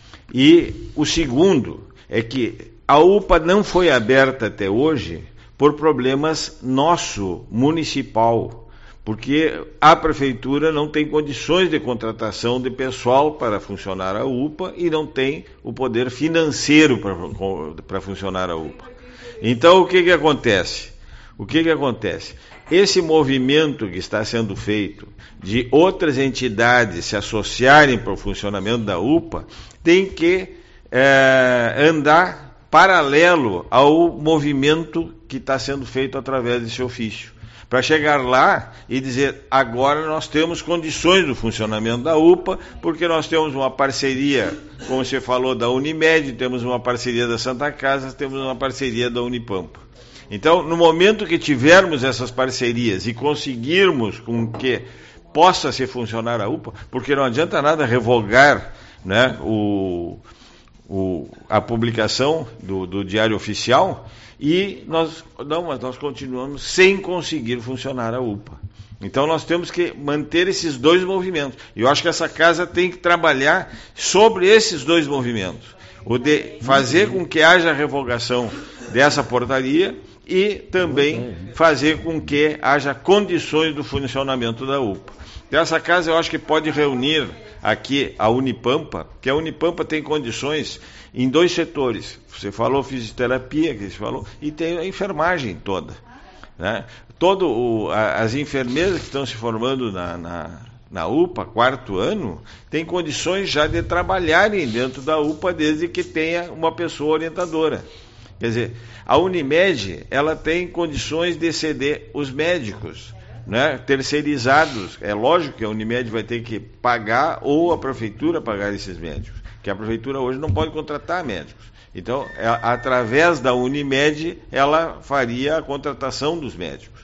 E o segundo é que a U P A não foi aberta até hoje por problemas nosso, municipal, porque a prefeitura não tem condições de contratação de pessoal para funcionar a U P A e não tem o poder financeiro para, para funcionar a U P A. Então, o que que acontece? O que que acontece? Esse movimento que está sendo feito de outras entidades se associarem para o funcionamento da U P A tem que é, andar paralelo ao movimento que está sendo feito através desse ofício, para chegar lá e dizer, agora nós temos condições do funcionamento da U P A, porque nós temos uma parceria, como você falou, da Unimed, temos uma parceria da Santa Casa, temos uma parceria da Unipampa. Então, no momento que tivermos essas parcerias e conseguirmos com que possa se funcionar a U P A, porque não adianta nada revogar, né, o, o, a publicação do, do Diário Oficial, e nós, não, mas nós continuamos sem conseguir funcionar a U P A. Então nós temos que manter esses dois movimentos. E eu acho que essa casa tem que trabalhar sobre esses dois movimentos. O de fazer com que haja a revogação dessa portaria e também fazer com que haja condições do funcionamento da U P A. Então essa casa eu acho que pode reunir aqui a Unipampa, que a Unipampa tem condições em dois setores. Você falou fisioterapia, que você falou, e tem a enfermagem toda, né? Todo o, a, as enfermeiras que estão se formando na, na, na U P A, quarto ano, têm condições já de trabalharem dentro da U P A, desde que tenha uma pessoa orientadora. Quer dizer, a Unimed, ela tem condições de ceder os médicos, né, terceirizados. É lógico que a Unimed vai ter que pagar, ou a prefeitura pagar esses médicos, que a prefeitura hoje não pode contratar médicos. Então, é, através da Unimed, ela faria a contratação dos médicos.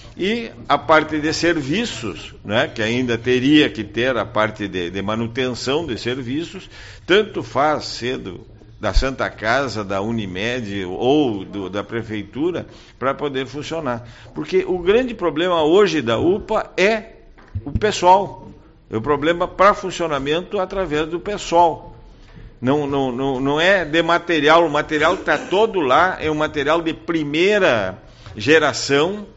E a parte de serviços, né, que ainda teria que ter a parte de, de manutenção de serviços, tanto faz cedo da Santa Casa, da Unimed ou do, da prefeitura, para poder funcionar. Porque o grande problema hoje da U P A é o pessoal. É o problema para funcionamento através do pessoal. Não, não, não, não é de material, o material está todo lá, é um material de primeira geração,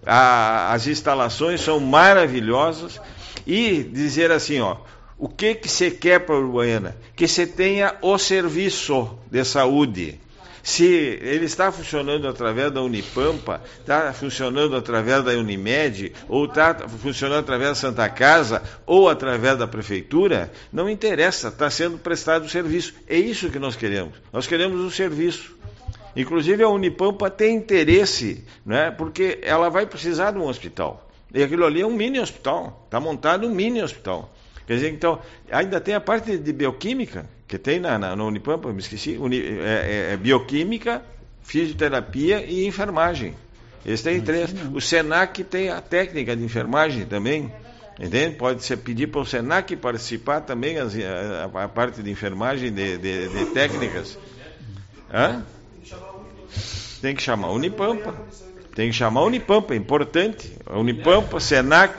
a, as instalações são maravilhosas, e dizer assim, ó, o que que você quer para a Uruguaiana? Que você tenha o serviço de saúde. Se ele está funcionando através da Unipampa, está funcionando através da Unimed, ou está funcionando através da Santa Casa, ou através da Prefeitura, não interessa, está sendo prestado o serviço. É isso que nós queremos. Nós queremos o serviço. Inclusive a Unipampa tem interesse, né, porque ela vai precisar de um hospital. E aquilo ali é um mini hospital, está montado um mini hospital. Quer dizer, então, ainda tem a parte de bioquímica, que tem na, na, na Unipampa, me esqueci, Uni, é, é, é bioquímica, fisioterapia e enfermagem. Eles têm três. O SENAC tem a técnica de enfermagem também, entende? Pode ser pedir para o SENAC participar também, as, a, a parte de enfermagem, de, de, de técnicas. Hã? Tem que chamar a Unipampa. Tem que chamar a Unipampa, é importante. A Unipampa, SENAC...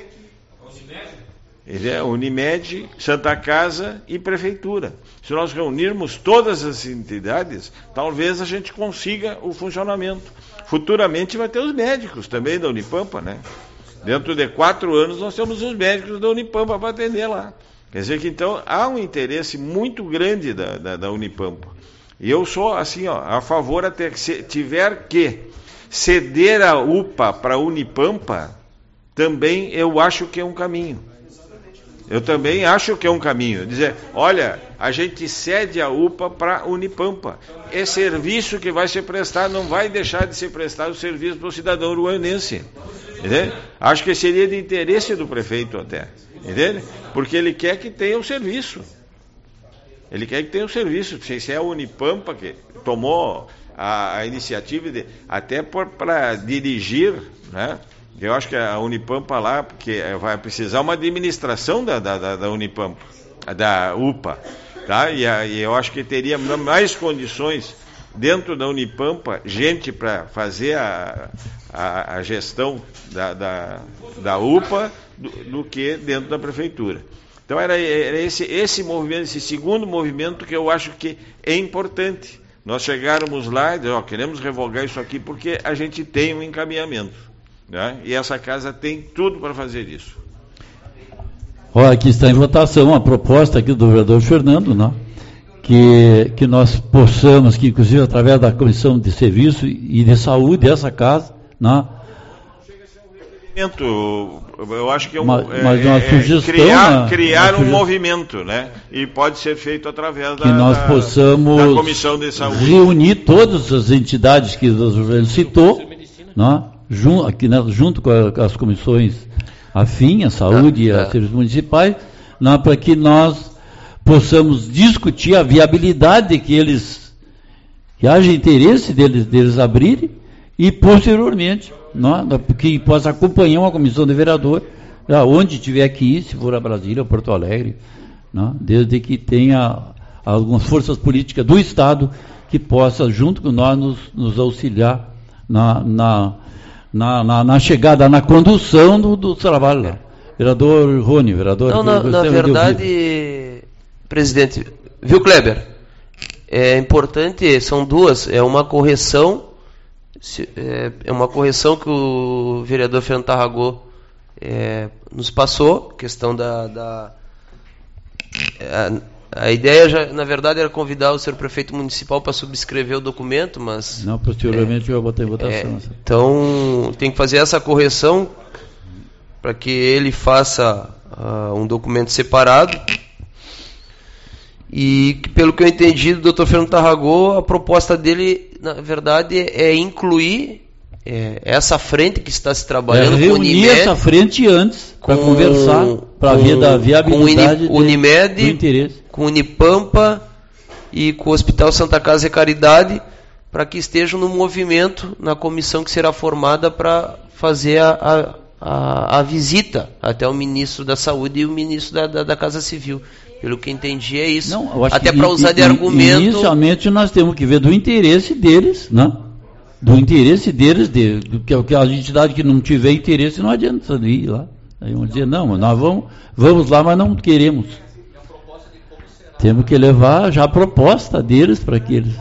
Ele é Unimed, Santa Casa e Prefeitura. Se nós reunirmos todas as entidades, talvez a gente consiga o funcionamento. Futuramente vai ter os médicos também da Unipampa, né? Dentro de quatro anos nós temos os médicos da Unipampa para atender lá. Quer dizer que então há um interesse muito grande da, da, da Unipampa. E eu sou assim, ó, a favor até que se tiver que ceder a U P A para a Unipampa, também eu acho que é um caminho. Eu também acho que é um caminho. Dizer, olha, a gente cede a U P A para a Unipampa. É serviço que vai ser prestado, não vai deixar de ser prestado o serviço para o cidadão uruguaianense. Entende? Acho que seria de interesse do prefeito até. Entende? Porque ele quer que tenha o serviço. Ele quer que tenha o serviço. Se é a Unipampa que tomou a, a iniciativa de, até para dirigir, né? Eu acho que a Unipampa lá, porque vai precisar uma administração da, da, da Unipampa, da U P A, tá? E, a, e eu acho que teria mais condições dentro da Unipampa, gente para fazer a, a, a gestão da, da, da U P A do, do que dentro da Prefeitura. Então era, era esse, esse movimento, esse segundo movimento que eu acho que é importante. Nós chegarmos lá e dizer, ó, queremos revogar isso aqui porque a gente tem um encaminhamento. Né? E essa casa tem tudo para fazer isso. Olha, aqui está em votação a proposta aqui do vereador Fernando, né? que, que nós possamos, que inclusive através da Comissão de Serviço e de Saúde dessa casa, né? Eu acho que é, um, mas, mas uma é, sugestão, criar, criar uma um sugestão, movimento, né? E pode ser feito através da, que nós da, possamos da Comissão de Saúde. Reunir todas as entidades que ele citou, né? Junto, aqui, né, junto com, a, com as comissões afins, a saúde e ah, ah. as serviços municipais, né, para que nós possamos discutir a viabilidade que eles, que haja interesse deles, deles abrirem e posteriormente, né, que possa acompanhar uma comissão de vereador, onde tiver que ir, se for a Brasília ou Porto Alegre, né, desde que tenha algumas forças políticas do Estado que possa, junto com nós, nos, nos auxiliar na, na Na, na, na chegada, na condução do, do trabalho lá. Vereador Rony, vereador... Não, na, na verdade, presidente, viu, Kleber? É importante, são duas, é uma correção, é uma correção que o vereador Fernando Tarragó é, nos passou, questão da... da a, A ideia, já, na verdade, era convidar o senhor prefeito municipal para subscrever o documento, mas... Não, posteriormente é, eu vou botar em votação. É, então, tem que fazer essa correção para que ele faça uh, um documento separado. E, pelo que eu entendi do doutor Fernando Tarragó, a proposta dele, na verdade, é incluir é, essa frente que está se trabalhando... É reunir essa frente antes, para conversar, para ver da viabilidade com Unimed, do interesse. Com Unipampa e com o Hospital Santa Casa e Caridade, para que estejam no movimento, na comissão que será formada para fazer a, a, a, a visita até o ministro da Saúde e o ministro da, da, da Casa Civil. Pelo que entendi é isso. Não, até para usar in, de argumento... Inicialmente nós temos que ver do interesse deles, né? Do interesse deles, de, do que, que a entidade que não tiver interesse não adianta ir lá. Aí vão dizer, não, nós vamos, vamos lá, mas não queremos. Temos que levar já a proposta deles para que eles...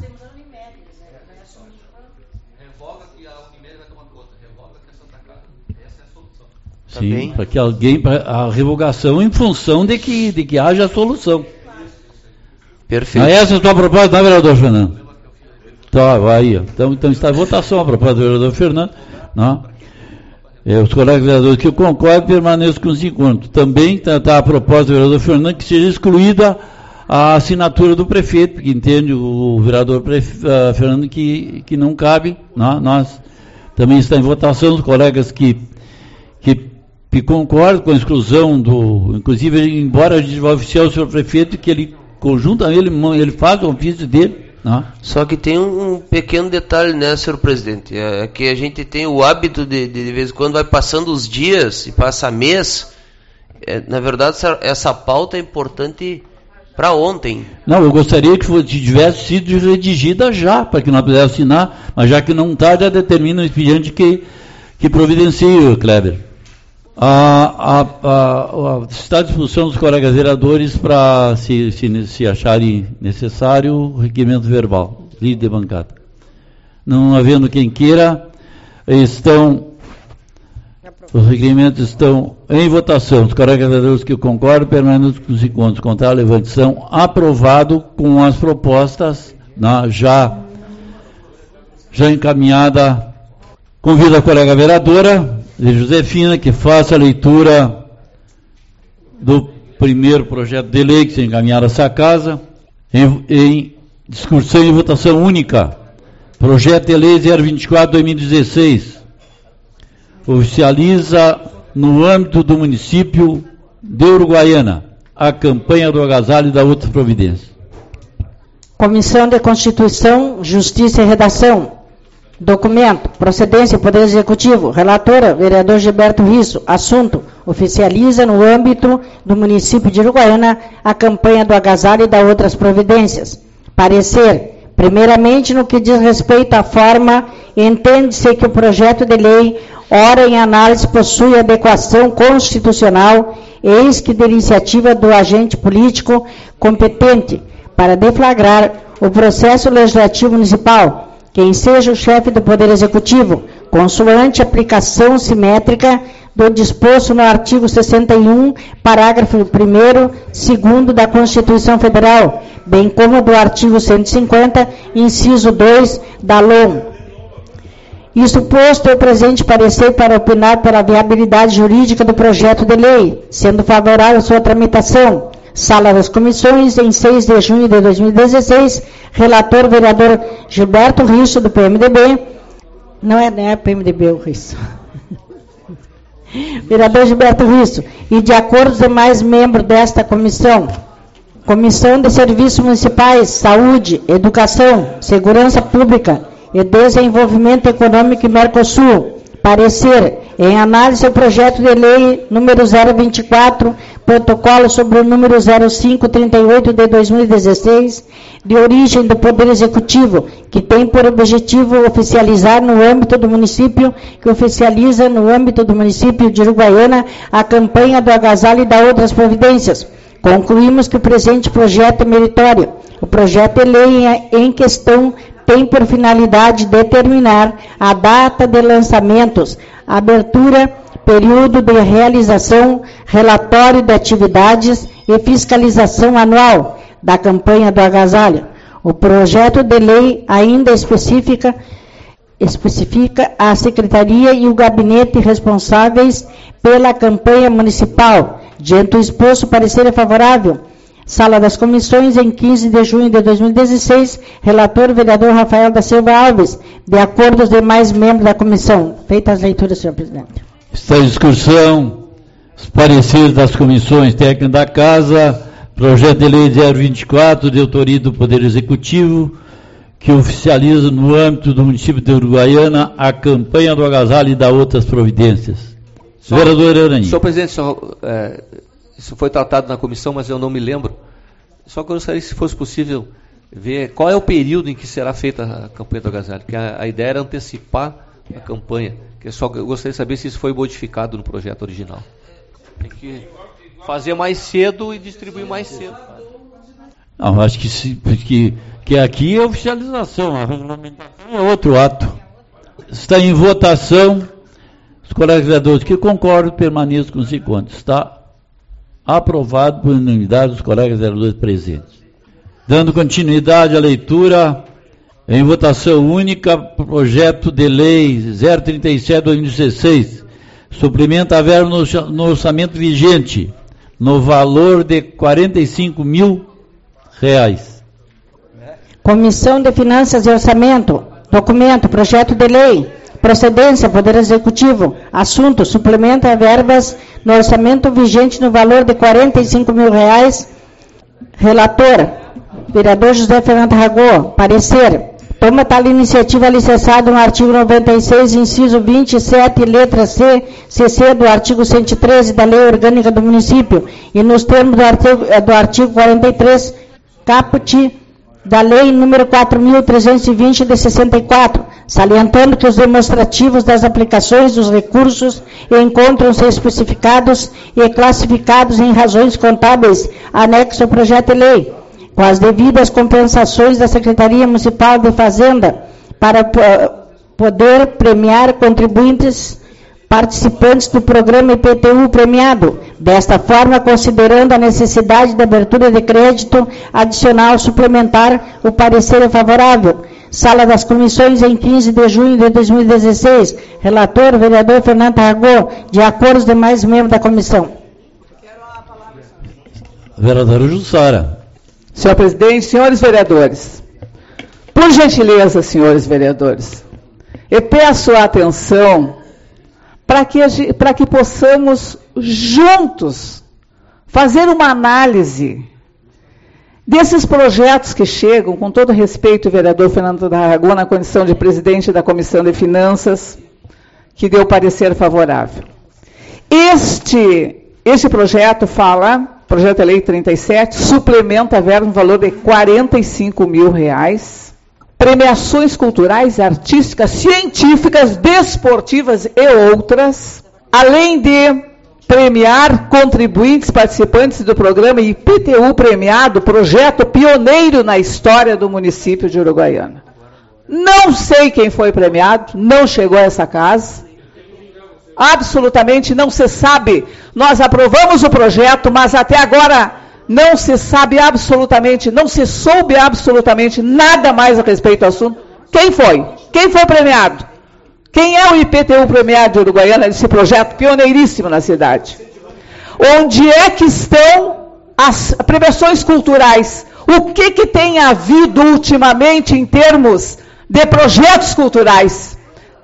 Sim, para que alguém... Pra, a revogação em função de que, de que haja a solução. Perfeito. Mas essa é a tua proposta, não, vereador Fernando? Tá, vai. Então, então está em votação a proposta do vereador Fernando. Não? É, os colegas vereadores que concordam permaneçam com os encontros. Também está tá a proposta do vereador Fernando que seja excluída a assinatura do prefeito, porque entende o vereador prefe, uh, Fernando que, que não cabe. Não? Nós também está em votação os colegas que, que, que concordam com a exclusão do. Inclusive, embora a gente vá oficiar o senhor prefeito, que ele conjunta ele, ele faz o ofício dele. Não. Só que tem um pequeno detalhe, né, senhor presidente? É que a gente tem o hábito de, de, de vez em quando, vai passando os dias e passa mês. É, na verdade, essa, essa pauta é importante para ontem. Não, eu gostaria que fosse, tivesse sido redigida já, para que nós pudéssemos assinar, mas já que não está, já determina o expediente que, que providencie, Kleber. A, a, a, a, está à disposição dos colegas vereadores para, se, se, se acharem necessário, o requerimento verbal, líder de bancada. Não havendo quem queira, estão, os requerimentos estão em votação. Os colegas vereadores que concordam permanecem com os encontros. Contrário, levante são aprovado com as propostas na, já, já encaminhada. Convido a colega vereadora de Josefina, que faça a leitura do primeiro projeto de lei que se encaminhar a essa casa, em, em discussão e votação única. Projeto de lei zero vinte e quatro barra dois mil e dezesseis. Oficializa, no âmbito do município de Uruguaiana, a campanha do agasalho e da outra providência. Comissão de Constituição, Justiça e Redação. Documento, procedência, Poder Executivo, relatora, vereador Gilberto Risso. Assunto, oficializa no âmbito do município de Uruguaiana a campanha do agasalho e da outras providências. Parecer, primeiramente no que diz respeito à forma, entende-se que o projeto de lei, ora em análise, possui adequação constitucional, eis que de iniciativa do agente político competente para deflagrar o processo legislativo municipal, quem seja o chefe do Poder Executivo, consoante aplicação simétrica do disposto no artigo sessenta e um, parágrafo primeiro, segundo da Constituição Federal, bem como do artigo cento e cinquenta, inciso dois, da L O M. Isso posto, eu presente parecer para opinar pela viabilidade jurídica do projeto de lei, sendo favorável a sua tramitação. Sala das Comissões, em seis de junho de dois mil e dezesseis, relator vereador Gilberto Risso, do P M D B. Não é, não é P M D B o Risso. Vereador Gilberto Risso. E de acordo com os demais membros desta comissão. Comissão de Serviços Municipais, Saúde, Educação, Segurança Pública e Desenvolvimento Econômico e Mercosul. Parecer, em análise ao projeto de lei número zero vinte e quatro, protocolo sobre o número zero cinco trinta e oito de dois mil e dezesseis, de origem do Poder Executivo, que tem por objetivo oficializar no âmbito do município, que oficializa no âmbito do município de Uruguaiana a campanha do agasalho e da outras providências. Concluímos que o presente projeto é meritório. O projeto de lei em questão tem por finalidade determinar a data de lançamentos, abertura, período de realização, relatório de atividades e fiscalização anual da campanha do agasalho. O projeto de lei ainda especifica, especifica a Secretaria e o gabinete responsáveis pela campanha municipal. Diante do exposto, parecer é favorável. Sala das Comissões, em quinze de junho de dois mil e dezesseis, relator vereador Rafael da Silva Alves, de acordo com os demais membros da comissão. Feitas as leituras, senhor presidente. Está em discussão os pareceres das comissões técnicas da Casa, projeto de lei zero vinte e quatro, de autoria do Poder Executivo, que oficializa no âmbito do município de Uruguaiana a campanha do agasalho e da outras providências. Só, vereador Aranha. Senhor presidente, senhor, é, isso foi tratado na comissão, mas eu não me lembro. Só gostaria, se fosse possível, ver qual é o período em que será feita a campanha do agasalho, porque a, a ideia era antecipar a campanha. Que só, eu gostaria de saber se isso foi modificado no projeto original. Tem que fazer mais cedo e distribuir mais cedo. Não, acho que, se, que, que aqui é oficialização, a regulamentação é outro ato. Está em votação. Os colegas vereadores que concordam permaneçam com os encontros. Está aprovado por unanimidade dos colegas vereadores presentes. Dando continuidade à leitura Em votação única, projeto de lei zero trinta e sete de dois mil e dezesseis, suplementa a verba no, no orçamento vigente, no valor de quarenta e cinco mil reais. Comissão de Finanças e Orçamento, documento, projeto de lei, procedência, Poder Executivo, assunto, suplementa verbas no orçamento vigente no valor de quarenta e cinco mil reais. Relator, vereador José Fernando Ragô, parecer. Toma tal iniciativa alicerçada no artigo noventa e seis, inciso vinte e sete, letra C, C C do artigo cento e treze da Lei Orgânica do Município e nos termos do artigo, do artigo quarenta e três, caput da Lei número quatro mil trezentos e vinte de sessenta e quatro, salientando que os demonstrativos das aplicações dos recursos encontram-se especificados e classificados em razões contábeis anexo ao projeto de lei, com as devidas compensações da Secretaria Municipal de Fazenda, para poder premiar contribuintes participantes do programa I P T U premiado. Desta forma, considerando a necessidade de abertura de crédito adicional suplementar, o parecer é favorável. Sala das Comissões, em quinze de junho de dois mil e dezesseis. Relator, vereador Fernando Ragô, de acordo com os demais membros da comissão. Vereadora Jussara. Senhor presidente, senhores vereadores, por gentileza, senhores vereadores, eu peço a atenção para que, para que possamos juntos fazer uma análise desses projetos que chegam, com todo respeito, o vereador Fernando Ragô, na condição de presidente da Comissão de Finanças, que deu parecer favorável. Este, este projeto fala... Projeto de Lei trinta e sete, suplementa a verba no valor de quarenta e cinco mil reais. Premiações culturais, artísticas, científicas, desportivas e outras. Além de premiar contribuintes participantes do programa I P T U premiado, projeto pioneiro na história do município de Uruguaiana. Não sei quem foi premiado, não chegou a essa casa. Absolutamente não se sabe. Nós aprovamos o projeto, mas até agora não se sabe absolutamente, não se soube absolutamente nada mais a respeito do assunto. Quem foi? Quem foi premiado? Quem é o I P T U premiado de Uruguaiana, desse projeto pioneiríssimo na cidade? Onde é que estão as premiações culturais? O que que tem havido ultimamente em termos de projetos culturais?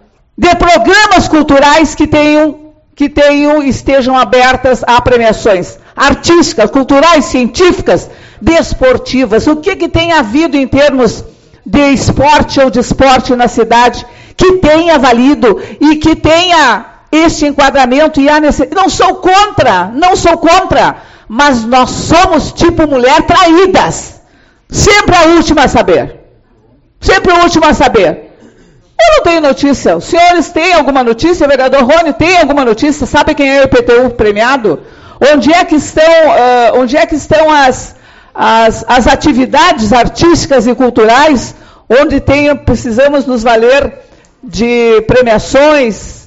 De programas culturais que tenham, que tenham, estejam abertas a premiações artísticas, culturais, científicas, desportivas. O que, que tem havido em termos de esporte ou de esporte na cidade que tenha valido e que tenha este enquadramento e a necessidade? Não sou contra, não sou contra, mas nós somos tipo mulher traídas. Sempre a última a saber. Sempre a última a saber. Eu não tenho notícia. Os senhores têm alguma notícia? O vereador Rony tem alguma notícia? Sabe quem é o I P T U premiado? Onde é que estão, uh, onde é que estão as, as, as atividades artísticas e culturais, onde tem, precisamos nos valer de premiações,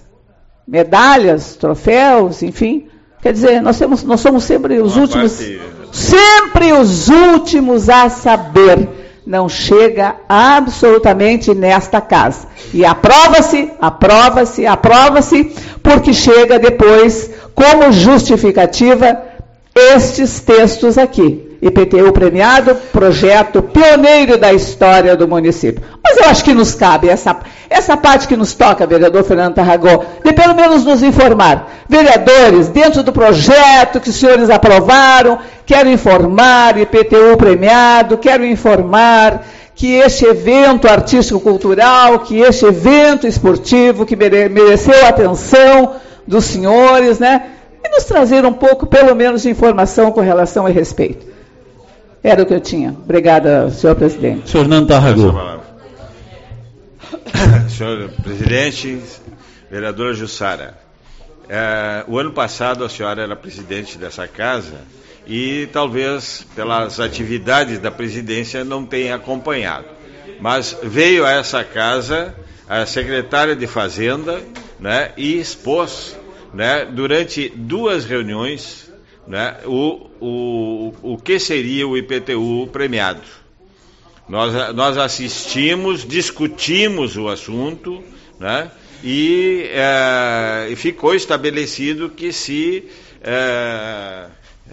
medalhas, troféus, enfim. Quer dizer, nós, temos, nós somos sempre os Uma últimos, parte... sempre os últimos a saber. Não chega absolutamente nesta casa. E aprova-se, aprova-se, aprova-se, porque chega depois, como justificativa, estes textos aqui. I P T U premiado, projeto pioneiro da história do município. Mas eu acho que nos cabe essa, essa parte que nos toca, vereador Fernando Ragô, de pelo menos nos informar. Vereadores, dentro do projeto que os senhores aprovaram, quero informar, I P T U premiado, quero informar que este evento artístico-cultural, que este evento esportivo, que mere, mereceu a atenção dos senhores, né? E nos trazer um pouco, pelo menos, de informação com relação a respeito. Era o que eu tinha. Obrigada, senhor presidente. Senhor Fernando Ragô. Senhor presidente, vereadora Jussara, é, o ano passado a senhora era presidente dessa casa e talvez pelas atividades da presidência não tenha acompanhado. Mas veio a essa casa a secretária de Fazenda, né, e expôs, né, durante duas reuniões, né, o, o, o que seria o I P T U premiado. Nós, nós assistimos, discutimos o assunto, né? E, é, e ficou estabelecido que se é,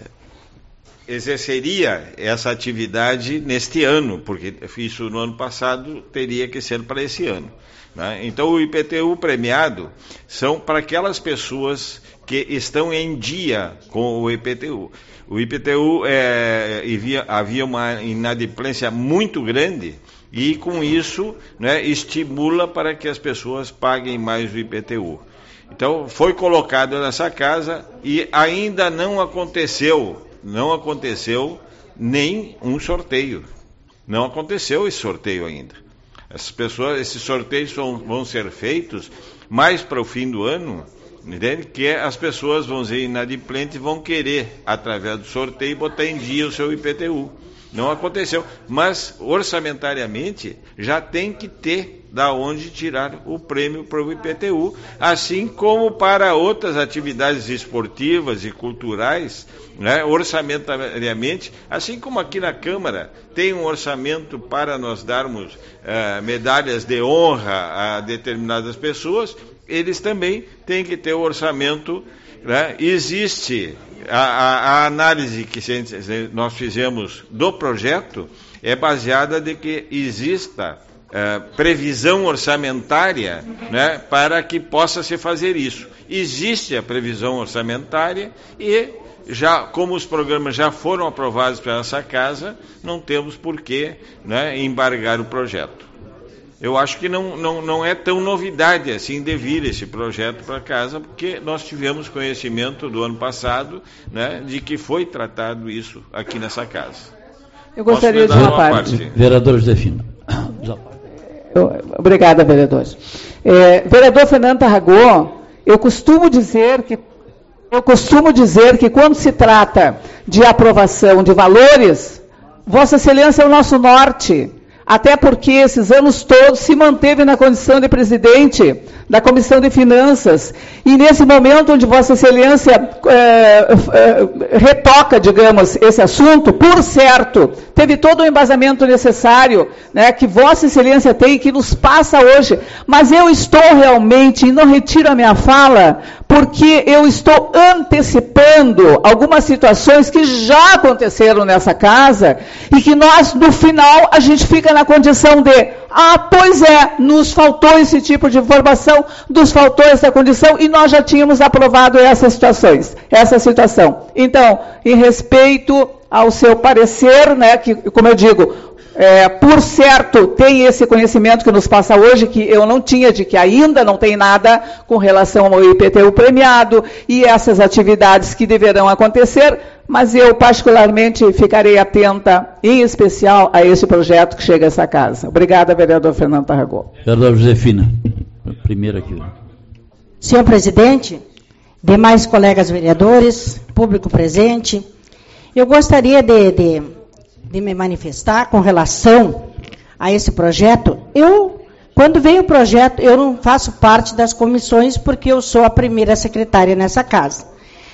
exerceria essa atividade neste ano, porque isso no ano passado teria que ser para esse ano, né? Então o I P T U premiado são para aquelas pessoas que estão em dia com o I P T U. O I P T U é, havia, havia uma inadimplência muito grande e com isso, né, estimula para que as pessoas paguem mais o I P T U. Então foi colocado nessa casa e ainda não aconteceu, não aconteceu nem um sorteio. Não aconteceu esse sorteio ainda. Essas pessoas, esses sorteios vão, vão ser feitos mais para o fim do ano, entende? Que as pessoas vão ser inadimplentes e vão querer, através do sorteio, botar em dia o seu I P T U. Não aconteceu, mas orçamentariamente já tem que ter da onde tirar o prêmio para o I P T U, assim como para outras atividades esportivas e culturais, né, orçamentariamente, assim como aqui na Câmara tem um orçamento para nós darmos uh, medalhas de honra a determinadas pessoas, eles também têm que ter o orçamento, né? Existe a, a, a análise que nós fizemos do projeto é baseada de que exista uh, previsão orçamentária, né, para que possa se fazer isso. Existe a previsão orçamentária e já, como os programas já foram aprovados pela nossa casa, não temos por que, né, embargar o projeto. Eu acho que não, não, não é tão novidade assim de vir esse projeto para casa, porque nós tivemos conhecimento do ano passado, né, de que foi tratado isso aqui nessa casa. Eu gostaria de uma, uma parte. parte. Vereador Josefina. Obrigada, vereador. É, vereador Fernando Tarragó, eu costumo dizer que eu costumo dizer que quando se trata de aprovação de valores, Vossa Excelência é o nosso norte. Até porque esses anos todos se manteve na condição de presidente da Comissão de Finanças. E nesse momento onde Vossa Excelência é, é, retoca, digamos, esse assunto, por certo, teve todo o embasamento necessário, né, que Vossa Excelência tem, que nos passa hoje. Mas eu estou realmente, e não retiro a minha fala, porque eu estou antecipando algumas situações que já aconteceram nessa casa e que nós, no final, a gente fica na condição de, ah, pois é, nos faltou esse tipo de informação, nos faltou essa condição e nós já tínhamos aprovado essas situações, essa situação. Então, em respeito ao seu parecer, né, que, como eu digo, É, por certo, tem esse conhecimento que nos passa hoje, que eu não tinha, de que ainda não tem nada com relação ao I P T U premiado e essas atividades que deverão acontecer, mas eu particularmente ficarei atenta, em especial, a esse projeto que chega a essa casa. Obrigada, vereador Fernando Tarragó. Vereador Josefina, primeiro aqui. Senhor presidente, demais colegas vereadores, público presente, eu gostaria de... de de me manifestar com relação a esse projeto. Eu, quando vem o projeto, eu não faço parte das comissões, porque eu sou a primeira secretária nessa casa.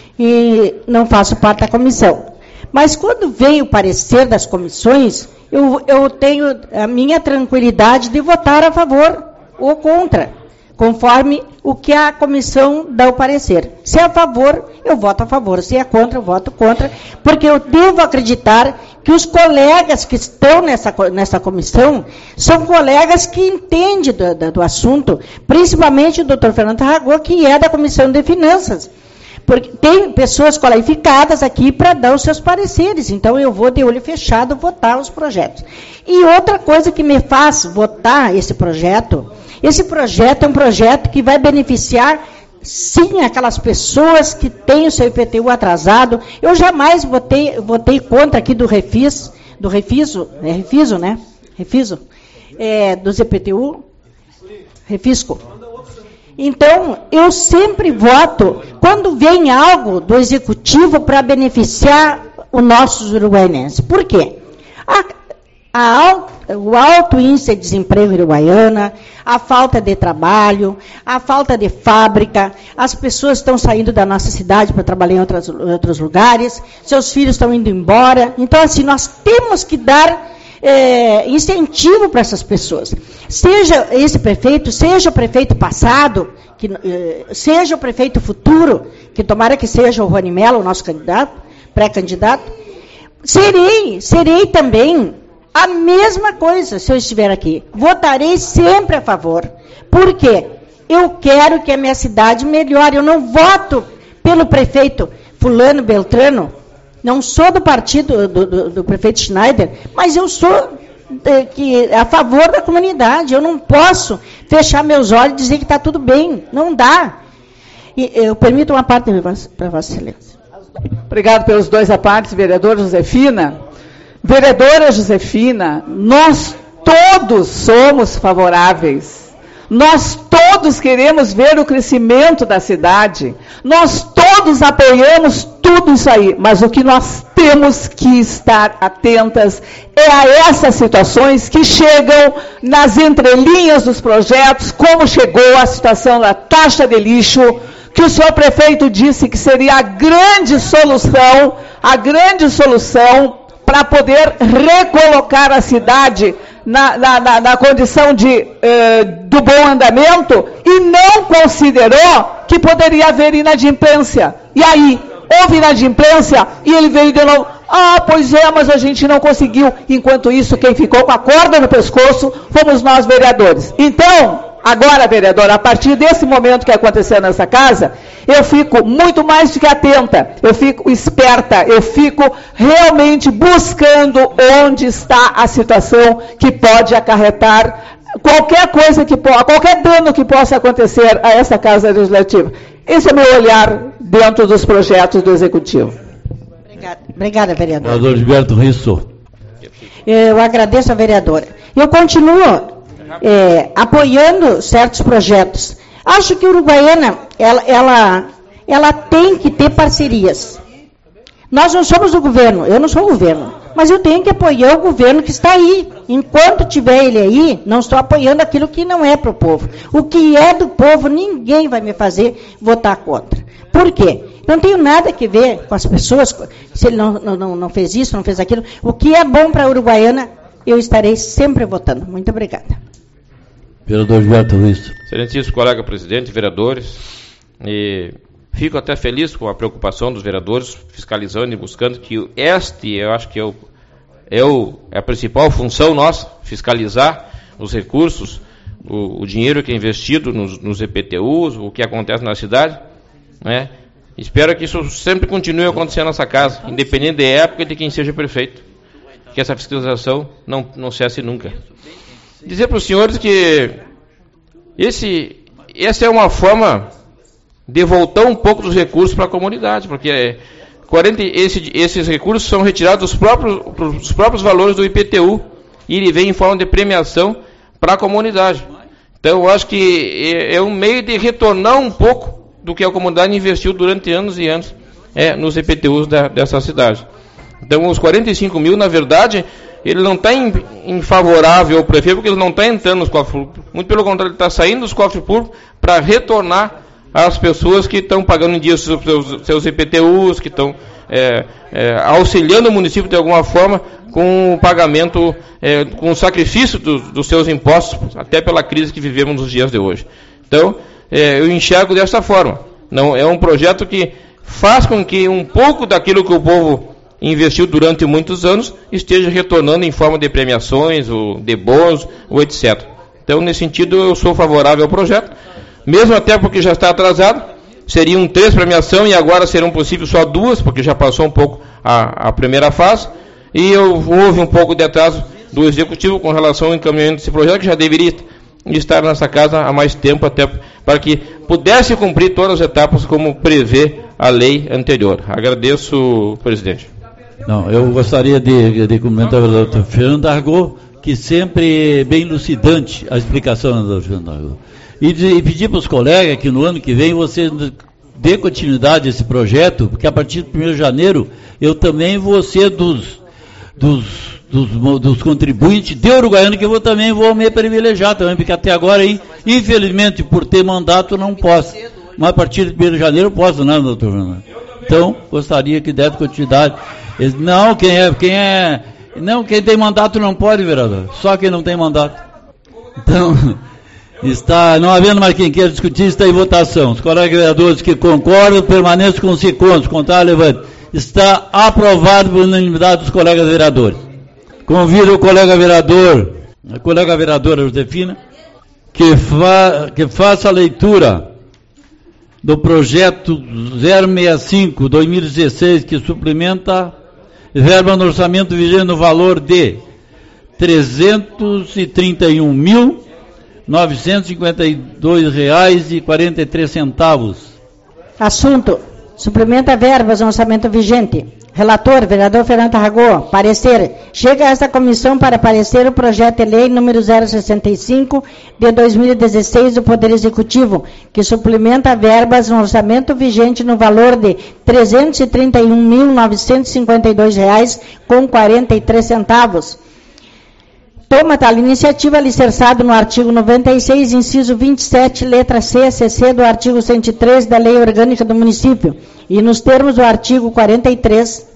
E não faço parte da comissão. Mas quando vem o parecer das comissões, eu, eu tenho a minha tranquilidade de votar a favor ou contra, conforme o que a comissão dá o parecer. Se é a favor, eu voto a favor. Se é contra, eu voto contra, porque eu devo acreditar que os colegas que estão nessa, nessa comissão são colegas que entendem do, do, do assunto, principalmente o doutor Fernando Tarragó, que é da Comissão de Finanças. Porque tem pessoas qualificadas aqui para dar os seus pareceres, então eu vou de olho fechado votar os projetos. E outra coisa que me faz votar esse projeto, esse projeto é um projeto que vai beneficiar, sim, aquelas pessoas que têm o seu I P T U atrasado. Eu jamais votei, votei contra aqui do Refis, do Refiso, é Refiso, né? Refiso, é, do I P T U, Refisco. Então, eu sempre voto quando vem algo do Executivo para beneficiar os nossos uruguaienses. Por quê? A, a, o alto índice de desemprego em Uruguaiana, a falta de trabalho, a falta de fábrica, as pessoas estão saindo da nossa cidade para trabalhar em outras, outros lugares, seus filhos estão indo embora. Então, assim, nós temos que dar é, incentivo para essas pessoas. Seja esse prefeito, seja o prefeito passado, que, é, seja o prefeito futuro, que tomara que seja o Rony Mello, o nosso candidato, pré-candidato, serei, serei também a mesma coisa se eu estiver aqui. Votarei sempre a favor. Por quê? Eu quero que a minha cidade melhore. Eu não voto pelo prefeito fulano, beltrano, não sou do partido do, do, do prefeito Schneider, mas eu sou é, que, a favor da comunidade. Eu não posso fechar meus olhos e dizer que está tudo bem. Não dá. E, eu permito uma parte para Vossa Excelência. Obrigado pelos dois apartes, vereadora Josefina. Vereadora Josefina, nós todos somos favoráveis. Nós todos queremos ver o crescimento da cidade. Nós todos apoiamos tudo isso aí. Mas o que nós temos que estar atentas é a essas situações que chegam nas entrelinhas dos projetos, como chegou a situação da taxa de lixo, que o senhor prefeito disse que seria a grande solução, a grande solução para poder recolocar a cidade na, na, na, na condição de, eh, do bom andamento, e não considerou que poderia haver inadimplência. E aí, houve inadimplência e ele veio de novo, ah, pois é, mas a gente não conseguiu. Enquanto isso, quem ficou com a corda no pescoço fomos nós, vereadores. Então, agora, vereadora, a partir desse momento que aconteceu nessa casa, eu fico muito mais do que atenta, eu fico esperta, eu fico realmente buscando onde está a situação que pode acarretar qualquer coisa, que qualquer dano que possa acontecer a essa casa legislativa. Esse é o meu olhar dentro dos projetos do Executivo. Obrigada, Obrigada vereadora. Vereador Gilberto Risso. Eu agradeço a vereadora. Eu continuo É, apoiando certos projetos. Acho que a Uruguaiana, ela, ela, ela tem que ter parcerias. Nós não somos o governo, eu não sou o governo, mas eu tenho que apoiar o governo que está aí. Enquanto tiver ele aí, não estou apoiando aquilo que não é para o povo. O que é do povo, ninguém vai me fazer votar contra. Por quê? Não tenho nada que ver com as pessoas, se ele não, não, não fez isso, não fez aquilo. O que é bom para a Uruguaiana, eu estarei sempre votando. Muito obrigada. Vereador Gilberto Risso. Excelentíssimo colega presidente, vereadores, e fico até feliz com a preocupação dos vereadores, fiscalizando e buscando que este, eu acho que é, o, é, o, é a principal função nossa, fiscalizar os recursos, o, o dinheiro que é investido nos, nos E P T Us, o que acontece na cidade, né? Espero que isso sempre continue acontecendo nessa casa, independente da época de quem seja prefeito, que essa fiscalização não, não cesse nunca. Dizer para os senhores que esse, essa é uma forma de voltar um pouco dos recursos para a comunidade, porque quarenta, esse, esses recursos são retirados dos próprios, dos próprios valores do I P T U e ele vem em forma de premiação para a comunidade. Então, eu acho que é, é um meio de retornar um pouco do que a comunidade investiu durante anos e anos é, nos I P T Us da, dessa cidade. Então, os quarenta e cinco mil, na verdade, ele não está em, em favorável ao prefeito, porque ele não está entrando nos cofres públicos. Muito pelo contrário, ele está saindo dos cofres públicos para retornar às pessoas que estão pagando em dia os seus, seus I P T Us, que estão é, é, auxiliando o município de alguma forma com o pagamento, é, com o sacrifício do, dos seus impostos, até pela crise que vivemos nos dias de hoje. Então, é, eu enxergo dessa forma. Não, é um projeto que faz com que um pouco daquilo que o povo investiu durante muitos anos esteja retornando em forma de premiações, ou de bônus, ou etcétera. Então, nesse sentido, eu sou favorável ao projeto, mesmo até porque já está atrasado. Seriam três premiações e agora serão possíveis só duas, porque já passou um pouco a, a primeira fase, e eu, houve um pouco de atraso do Executivo com relação ao encaminhamento desse projeto, que já deveria estar nessa casa há mais tempo, até para que pudesse cumprir todas as etapas como prevê a lei anterior. Agradeço, presidente. Não, eu gostaria de, de comentar o doutor Fernando Argot, que sempre é bem lucidante a explicação do doutor Fernando Argot. E, de, e pedir para os colegas que no ano que vem você dê continuidade a esse projeto, porque a partir do primeiro de janeiro eu também vou ser dos, dos, dos, dos contribuintes de Uruguaiana, que eu também vou me privilegiar também, porque até agora, aí, infelizmente, por ter mandato, não posso. Mas a partir do primeiro de janeiro eu posso, não, doutor Fernando? Então, gostaria que desse continuidade. Não, quem é, quem é, Não, quem tem mandato não pode, vereador. Só quem não tem mandato. Então, está, não havendo mais quem queira discutir, está em votação. Os colegas vereadores que concordam, permaneçam com os contos. Contrário, levante. Está aprovado por unanimidade dos colegas vereadores. Convido o colega vereador, a colega vereadora Josefina, que, fa, que faça a leitura do projeto zero sessenta e cinco, dois mil e dezesseis, que suplementa verba no orçamento vigente no valor de trezentos e trinta e um mil, novecentos e cinquenta e dois reais e quarenta e três centavos. Assunto: suplementa verbas no orçamento vigente. Relator, vereador Fernando Tarragó. Parecer. Chega a esta comissão para parecer o projeto de lei número zero sessenta e cinco de dois mil e dezesseis do Poder Executivo, que suplementa verbas no orçamento vigente no valor de trezentos e trinta e um mil, novecentos e cinquenta e dois reais com quarenta e três centavos. Toma tal iniciativa alicerçado no artigo noventa e seis, inciso vinte e sete, letra C, C C do artigo cento e treze da Lei Orgânica do Município e nos termos do artigo quarenta e três,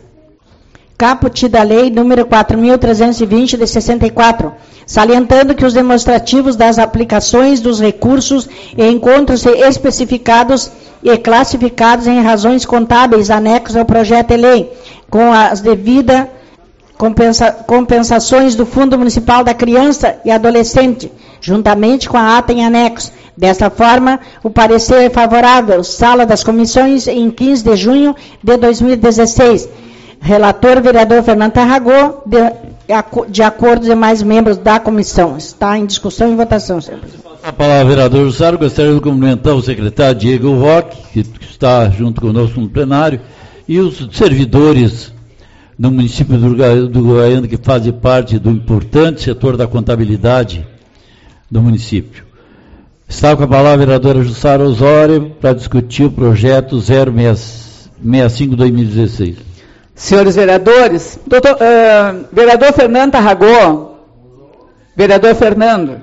caput da Lei número quatro mil trezentos e vinte de sessenta e quatro, salientando que os demonstrativos das aplicações dos recursos encontram-se especificados e classificados em razões contábeis anexos ao projeto de lei, com as devidas Compensa, compensações do Fundo Municipal da Criança e Adolescente, juntamente com a ata em anexo. Desta forma, o parecer é favorável. Sala das Comissões, em quinze de junho de dois mil e dezesseis. Relator, vereador Fernando Tarragó, de, de acordo com os demais membros da comissão. Está em discussão e votação, senhor presidente. A palavra, vereador Jussara. Gostaria de cumprimentar o secretário Diego Roque, que está junto conosco no plenário, e os servidores no município do Uruguaiana, que fazem parte do importante setor da contabilidade do município. Está com a palavra a vereadora Jussara Osório para discutir o projeto zero sessenta e cinco dois mil e dezesseis. Senhores vereadores, doutor, uh, vereador Fernando Tarragó, vereador Fernando,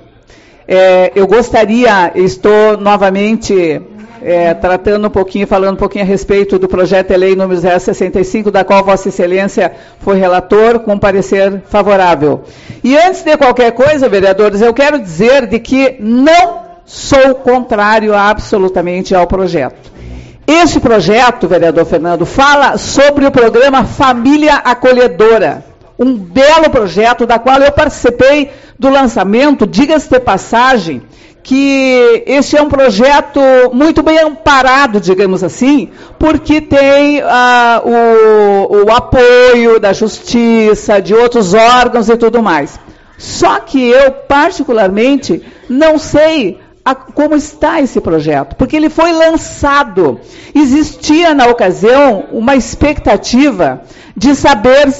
é, eu gostaria, estou novamente É, tratando um pouquinho, falando um pouquinho a respeito do projeto de lei número zero sessenta e cinco, da qual Vossa Excelência foi relator, com parecer favorável. E antes de qualquer coisa, vereadores, eu quero dizer de que não sou contrário absolutamente ao projeto. Este projeto, vereador Fernando, fala sobre o programa Família Acolhedora, um belo projeto da qual eu participei do lançamento, diga-se de passagem, que este é um projeto muito bem amparado, digamos assim, porque tem ah, o, o apoio da justiça, de outros órgãos e tudo mais. Só que eu, particularmente, não sei a, como está esse projeto, porque ele foi lançado. Existia, na ocasião, uma expectativa de saber,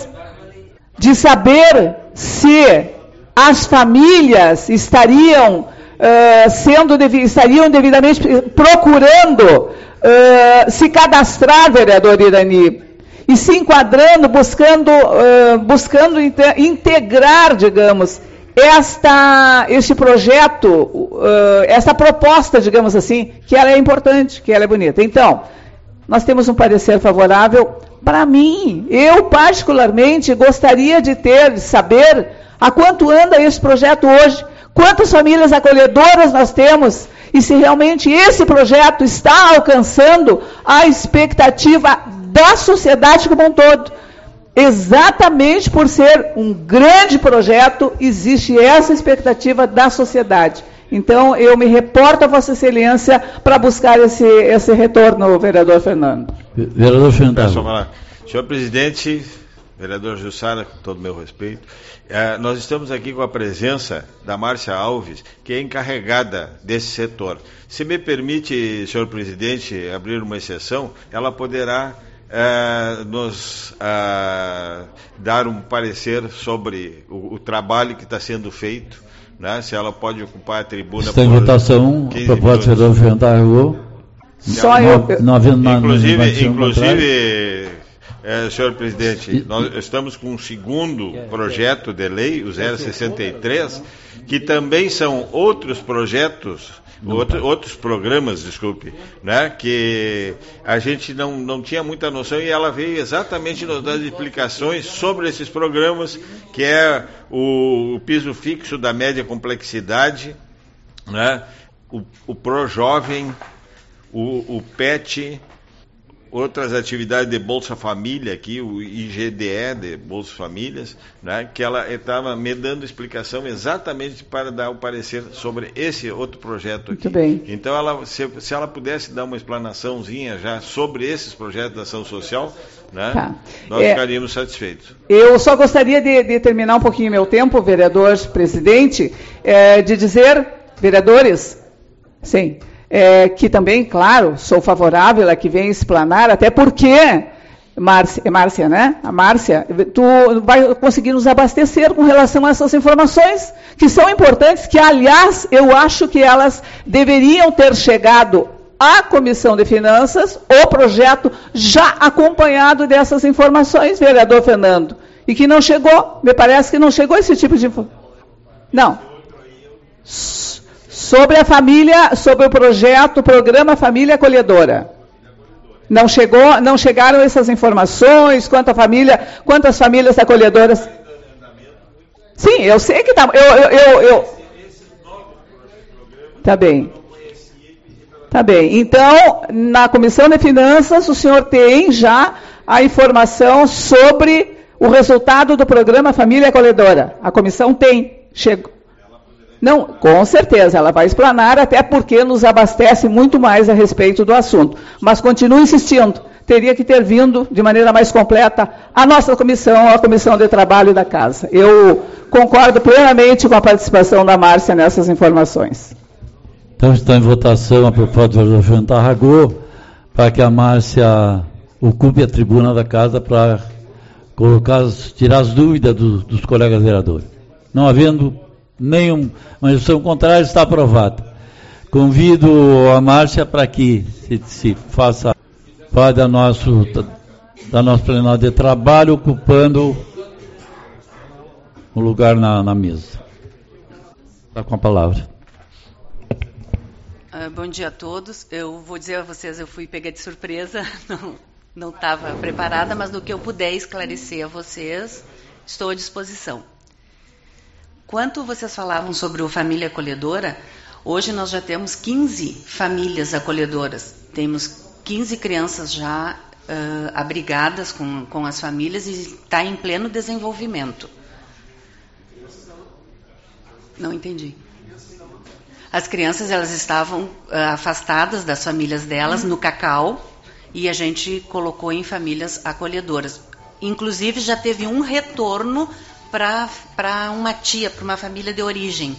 de saber se as famílias estariam Uh, sendo devi, estariam devidamente procurando uh, se cadastrar, vereador Irani, e se enquadrando, buscando, uh, buscando inte, integrar, digamos, esta, este projeto, uh, essa proposta, digamos assim, que ela é importante, que ela é bonita. Então, nós temos um parecer favorável. Para mim, eu particularmente gostaria de ter, de saber a quanto anda esse projeto hoje, quantas famílias acolhedoras nós temos e se realmente esse projeto está alcançando a expectativa da sociedade como um todo. Exatamente por ser um grande projeto, existe essa expectativa da sociedade. Então, eu me reporto a Vossa Excelência para buscar esse, esse retorno, vereador Fernando. Vereador Fernando. Senhor presidente, vereador Jussara, com todo o meu respeito, eh, nós estamos aqui com a presença da Márcia Alves, que é encarregada desse setor. Se me permite, senhor presidente, abrir uma exceção, ela poderá eh, nos ah, dar um parecer sobre o, o trabalho que está sendo feito, né? Se ela pode ocupar a tribuna. Está em votação, a proposta do vereador Fernando. Só eu. Não havendo nada. Inclusive, inclusive É, senhor presidente, nós estamos com um segundo projeto de lei, o zero sessenta e três, que também são outros projetos, outro, outros programas, desculpe, né, que a gente não, não tinha muita noção e ela veio exatamente nos dar explicações sobre esses programas, que é o, o piso fixo da média complexidade, né, o, o Projovem, o, o P E T, outras atividades de Bolsa Família aqui, o I G D E de Bolsa Famílias, né, que ela estava me dando explicação exatamente para dar o parecer sobre esse outro projeto aqui. Muito bem. Então, ela, se, se ela pudesse dar uma explanaçãozinha já sobre esses projetos de ação social, né, tá. nós é, ficaríamos satisfeitos. Eu só gostaria de, de terminar um pouquinho meu tempo, vereador presidente, é, de dizer, vereadores, sim, É, que também, claro, sou favorável a que venha explanar, até porque, Márcia, Márcia, né? A Márcia, tu vai conseguir nos abastecer com relação a essas informações, que são importantes, que, aliás, eu acho que elas deveriam ter chegado à Comissão de Finanças, o projeto já acompanhado dessas informações, vereador Fernando, e que não chegou, me parece que não chegou esse tipo de informação. Não. Sobre a família, sobre o projeto, o programa Família Acolhedora. Não chegou, não chegaram essas informações, quanto a família, quantas famílias acolhedoras. Sim, eu sei que está. Eu, eu, eu, eu... Tá bem. Tá bem. Então, na Comissão de Finanças, o senhor tem já a informação sobre o resultado do programa Família Acolhedora. A comissão tem. Chegou. Não, com certeza, ela vai explanar, até porque nos abastece muito mais a respeito do assunto. Mas continuo insistindo, teria que ter vindo de maneira mais completa a nossa comissão, a Comissão de Trabalho da Casa. Eu concordo plenamente com a participação da Márcia nessas informações. Então está em votação a proposta do João Tarragô, para que a Márcia ocupe a tribuna da Casa para colocar, tirar as dúvidas do, dos colegas vereadores. Não havendo nenhuma instrução contrária, está aprovada. Convido a Márcia para que se, se faça parte da nosso, da nossa plenária de trabalho, ocupando o lugar na, na mesa. Está com a palavra. Uh, bom dia a todos. Eu vou dizer a vocês, eu fui pega de surpresa, não estava preparada, mas no que eu puder esclarecer a vocês, estou à disposição. Quanto vocês falavam sobre o Família Acolhedora, hoje nós já temos quinze famílias acolhedoras. Temos quinze crianças já uh, abrigadas com, com as famílias e está em pleno desenvolvimento. Não entendi. As crianças, elas estavam uh, afastadas das famílias delas no Cacau e a gente colocou em famílias acolhedoras. Inclusive já teve um retorno para uma tia, para uma família de origem.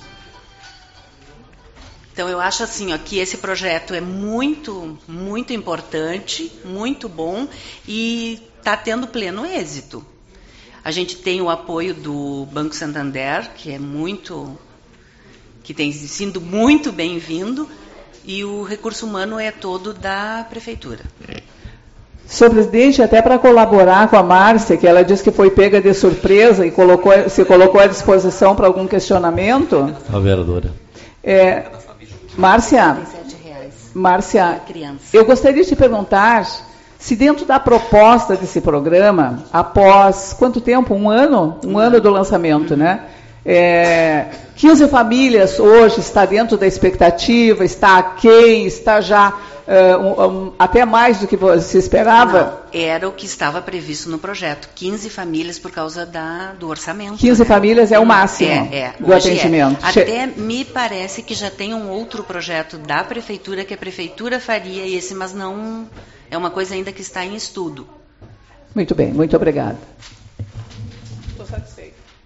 Então, eu acho assim, ó, que esse projeto é muito, muito importante, muito bom e está tendo pleno êxito. A gente tem o apoio do Banco Santander, que é muito, que tem sido muito bem-vindo, e o recurso humano é todo da Prefeitura. Senhor presidente, até para colaborar com a Márcia, que ela disse que foi pega de surpresa e colocou, se colocou à disposição para algum questionamento. A vereadora. É, Márcia, Márcia, eu gostaria de te perguntar se dentro da proposta desse programa, após quanto tempo? Um ano? Um ano do lançamento, né? É, quinze famílias hoje está dentro da expectativa, está aquém, está já uh, um, um, até mais do que se esperava? Não, era o que estava previsto no projeto, quinze famílias por causa da, do orçamento. quinze né? famílias é o máximo é, é, do atendimento. É. Até me parece que já tem um outro projeto da Prefeitura que a Prefeitura faria esse, mas não é uma coisa ainda que está em estudo. Muito bem, muito obrigada. Estou satisfeita.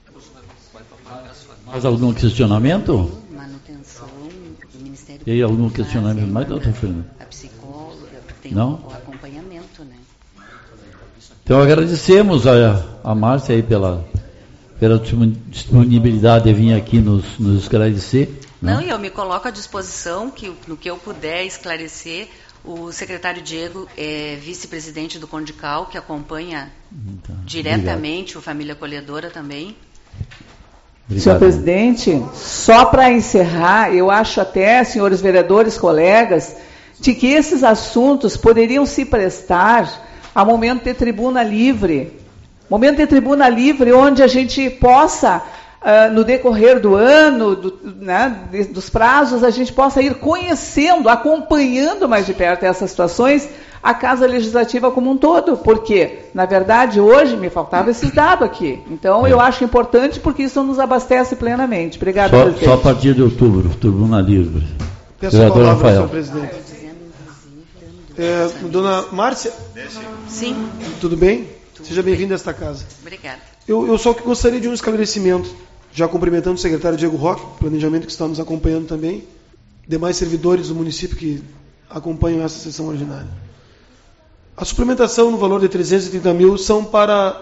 Mais algum questionamento? Manutenção do Ministério E aí, algum questionamento mais, doutor Fernando? A psicóloga, tem Não? o acompanhamento, né? Então, agradecemos a, a Márcia aí pela, pela disponibilidade de vir aqui nos, nos esclarecer. Não, né? e eu me coloco à disposição, que no que eu puder esclarecer, O secretário Diego é vice-presidente do Condical, que acompanha Tá. diretamente Obrigado. o Família Acolhedora também. Obrigado. Senhor presidente, só para encerrar, eu acho até, senhores vereadores, colegas, de que esses assuntos poderiam se prestar a momento de tribuna livre. Momento de tribuna livre onde a gente possa, uh, no decorrer do ano, do, né, de, dos prazos, a gente possa ir conhecendo, acompanhando mais de perto essas situações, a Casa Legislativa como um todo, porque, na verdade, hoje me faltava esses dados aqui. Então, é. eu acho importante porque isso nos abastece plenamente. Obrigado, só, presidente. Só a partir de outubro, tribuna livre. Peço a palavra, senhor presidente. É, dona Márcia? Sim. Tudo bem? Tudo Seja bem-vinda a esta casa. Obrigada. Eu, eu só gostaria de um esclarecimento, já cumprimentando o secretário Diego Roque, planejamento que está nos acompanhando também, demais servidores do município que acompanham essa sessão ordinária. A suplementação no valor de trezentos e trinta mil são para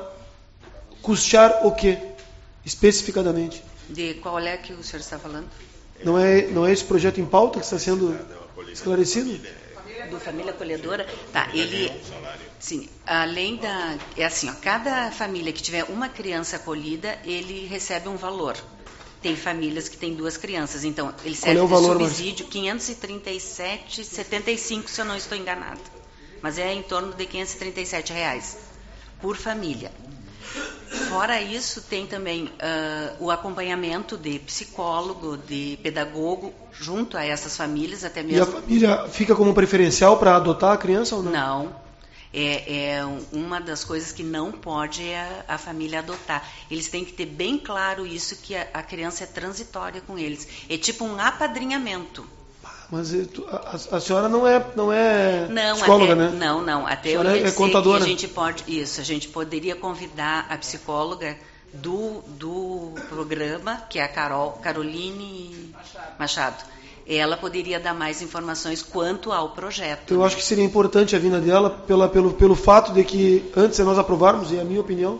custear o quê? Especificadamente. De qual é que o senhor está falando? Não é, não é esse projeto em pauta que está sendo esclarecido? Do Família Acolhedora, tá, ele, sim, além da, é assim, ó, cada família que tiver uma criança acolhida, ele recebe um valor. Tem famílias que têm duas crianças, então ele serve Qual é o valor, de subsídio quinhentos e trinta e sete reais e setenta e cinco centavos, se eu não estou enganada, mas é em torno de quinhentos e trinta e sete reais por família. Fora isso, tem também uh, o acompanhamento de psicólogo, de pedagogo, junto a essas famílias, até mesmo... E a família fica como preferencial para adotar a criança ou não? Não. É, é uma das coisas que não pode a, a família adotar. Eles têm que ter bem claro isso, que a, a criança é transitória com eles. É tipo um apadrinhamento. Mas a, a senhora não é, não é não, psicóloga, até, né? Não, não. Até a eu senhora ia é contadora. Que a gente pode, isso, a gente poderia convidar a psicóloga do, do programa, que é a Carol, Caroline Machado. Ela poderia dar mais informações quanto ao projeto. Eu acho que seria importante a vinda dela pela, pelo, pelo fato de que, antes de nós aprovarmos, e a minha opinião,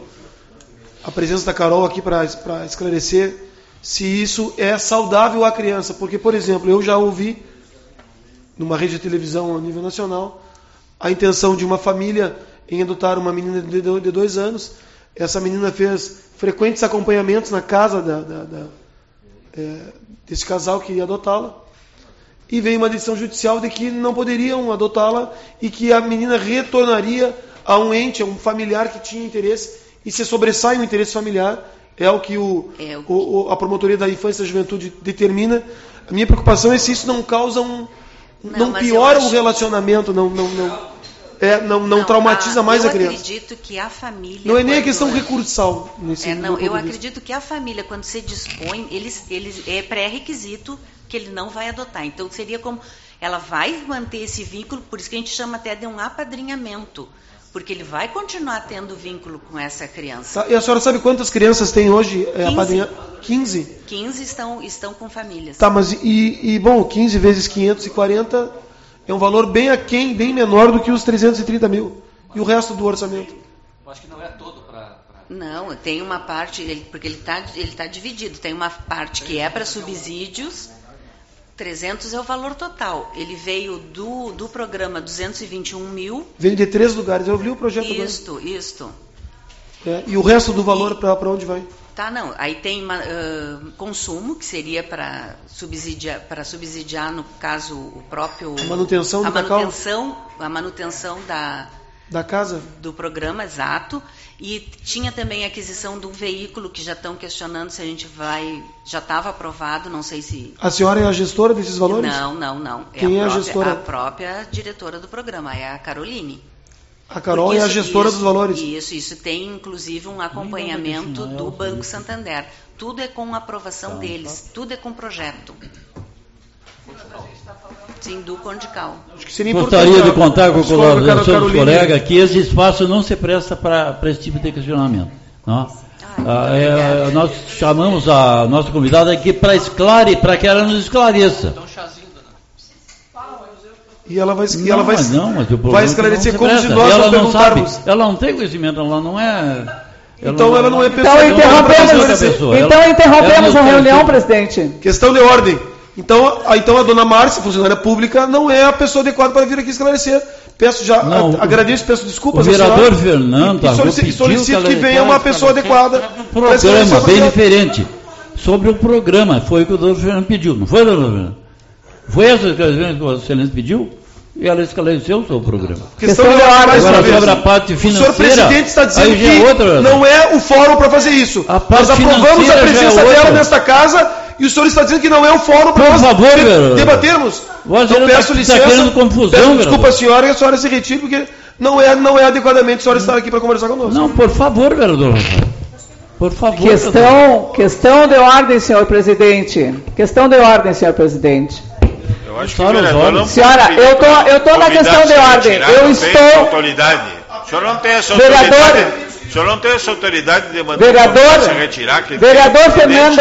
a presença da Carol aqui para esclarecer se isso é saudável à criança. Porque, por exemplo, eu já ouvi numa rede de televisão a nível nacional, a intenção de uma família em adotar uma menina de dois anos. Essa menina fez frequentes acompanhamentos na casa da, da, da, é, desse casal que ia adotá-la, e veio uma decisão judicial de que não poderiam adotá-la e que a menina retornaria a um ente, a um familiar que tinha interesse, e se sobressai o interesse familiar, é o que o, é o... O, a Promotoria da Infância e da Juventude determina. A minha preocupação é se isso não causa um... Não, não piora acho... o relacionamento, não, não, não, é, não, não, não traumatiza a, mais a criança. Eu acredito que a família... Não é nem a questão recursal. Nesse é, não, eu acredito que a família, quando se dispõe, eles, eles, é pré-requisito que ele não vai adotar. Então, seria como... Ela vai manter esse vínculo, por isso que a gente chama até de um apadrinhamento, porque ele vai continuar tendo vínculo com essa criança. Tá, e a senhora sabe quantas crianças tem hoje é, apadrinhado? quinze? quinze estão, estão com famílias. Tá, mas e, e bom, quinze vezes quinhentos e quarenta é um valor bem aquém, bem menor do que os trezentos e trinta mil. E o resto do orçamento? Eu acho que não é todo para... Pra... Não, tem uma parte, ele, porque ele está ele tá dividido. Tem uma parte que é para subsídios, trezentos é o valor total. Ele veio do, do programa duzentos e vinte e um mil. Veio de três lugares, eu li o projeto. Isto, agora. isto. É, e o resto do valor para onde vai? Tá, não. Aí tem uma, uh, consumo, que seria para subsidiar, para subsidiar, no caso, o próprio... A manutenção do a manutenção, a manutenção da... Da casa? Do programa, exato. E tinha também a aquisição de um veículo que já estão questionando se a gente vai... Já estava aprovado, não sei se... A senhora é a gestora desses valores? Não, não, não. Quem é a, é própria, a gestora? A própria diretora do programa, é a Caroline. A Carol é a gestora isso, dos valores? Isso, isso tem inclusive um acompanhamento do Banco Santander. Tudo é com aprovação deles, tudo é com projeto. Sim, do Condical. Acho que seria Gostaria de contar com o colaboração dos colegas que esse espaço não se presta para esse tipo de questionamento. Não? Ah, é, nós chamamos a nossa convidada aqui para esclarecer, para que ela nos esclareça. E ela vai, não, e ela vai, não, mas o vai esclarecer como se nós ela não perguntarmos. Sabe, ela não tem conhecimento, ela não é... Ela então não, ela não é pessoa. Então interrompemos, então interrompemos a reunião, presidente. Questão de ordem. Então, a, então a dona Márcia, funcionária pública, não é a pessoa adequada para vir aqui esclarecer. Peço já, Não, a, agradeço, peço desculpas. O vereador senhora, Fernando e, e solicito, pediu solicito que, que venha uma pessoa adequada. Programa bem diferente. Sobre o programa, foi o que o doutor Fernando pediu, não foi, doutor Fernando? Foi essa esclarecimento que o excelência pediu? E ela esclareceu o seu programa. Questão de ordem, agora, sobre a parte financeira. O senhor presidente está dizendo que é outra, não é o fórum para fazer isso. A parte nós aprovamos a presença é dela nesta casa e o senhor está dizendo que não é o fórum para nós favor, de, debatermos. Então peço tá, licença. Tá querendo confusão, peço desculpa a senhora e a senhora se retire, porque não é, não é adequadamente a senhora estar aqui para conversar conosco. Não, por favor, vereador. Por favor. Questão, questão de ordem, senhor presidente. Questão de ordem, senhor presidente. Eu acho que o vereador não Senhora, eu tô, eu tô na questão de ordem. Eu estou. Autoridade. O senhor não tem essa autoridade. Vereador. O senhor não tem essa autoridade de mandar vereador, se retirar. Que vereador Fernando,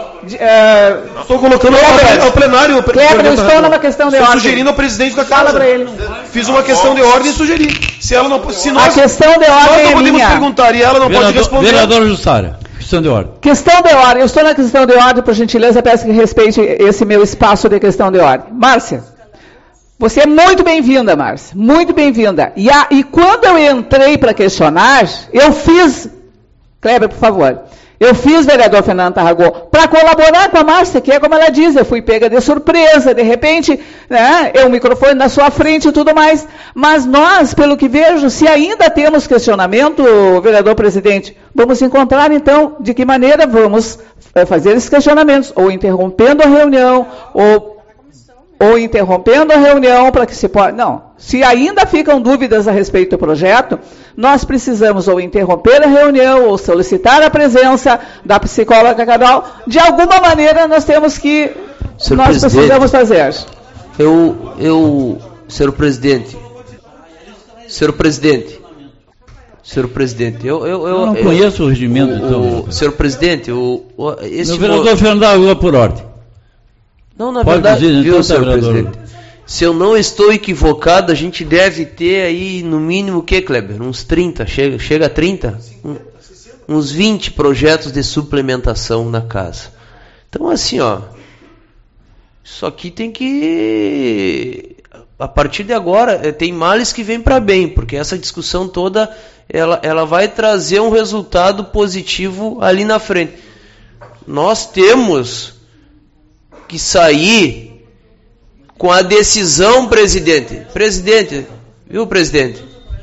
é, estou colocando ao plenário. Kleber, eu estou numa questão de estou ordem. sugerindo ao presidente da casa. Fala para ele. Fiz uma questão de ordem e sugeri. Se ela não, se nós, a questão de ordem nós não é podemos minha. perguntar e ela não vereador, pode responder. Vereador Jussara, questão de ordem. Questão de ordem. Eu estou na questão de ordem, por gentileza, peço que respeite esse meu espaço de questão de ordem. Márcia, você é muito bem-vinda, Márcia. Muito bem-vinda. E, a, e quando eu entrei para questionar, eu fiz... Kleber, por favor. Eu fiz, vereador Fernando Tarragó, para colaborar com a Márcia, que é como ela diz, eu fui pega de surpresa, de repente, né, é um microfone na sua frente e tudo mais. Mas nós, pelo que vejo, se ainda temos questionamento, vereador presidente, vamos encontrar, então, de que maneira vamos é, fazer esses questionamentos, ou interrompendo a reunião, ou... ou interrompendo a reunião para que se possa... Não, se ainda ficam dúvidas a respeito do projeto, nós precisamos ou interromper a reunião, ou solicitar a presença da psicóloga Carol. De alguma maneira, nós temos que... Senhor nós precisamos fazer. Eu, eu, senhor presidente, senhor presidente, senhor presidente, eu... Eu, eu, eu não eu, conheço o regimento, o, então. O, senhor presidente, o, o, esse... O vereador Fernando Água por ordem. Não, na Pode verdade, dizer, viu, então, senhor vereador. presidente, se eu não estou equivocado, a gente deve ter aí, no mínimo, o que, Kleber? Uns trinta, chega, chega a trinta? Um, uns vinte projetos de suplementação na casa. Então, assim, ó, isso aqui tem que... A partir de agora, tem males que vêm para bem, porque essa discussão toda, ela, ela vai trazer um resultado positivo ali na frente. Nós temos... que sair com a decisão, presidente. Presidente, viu, presidente?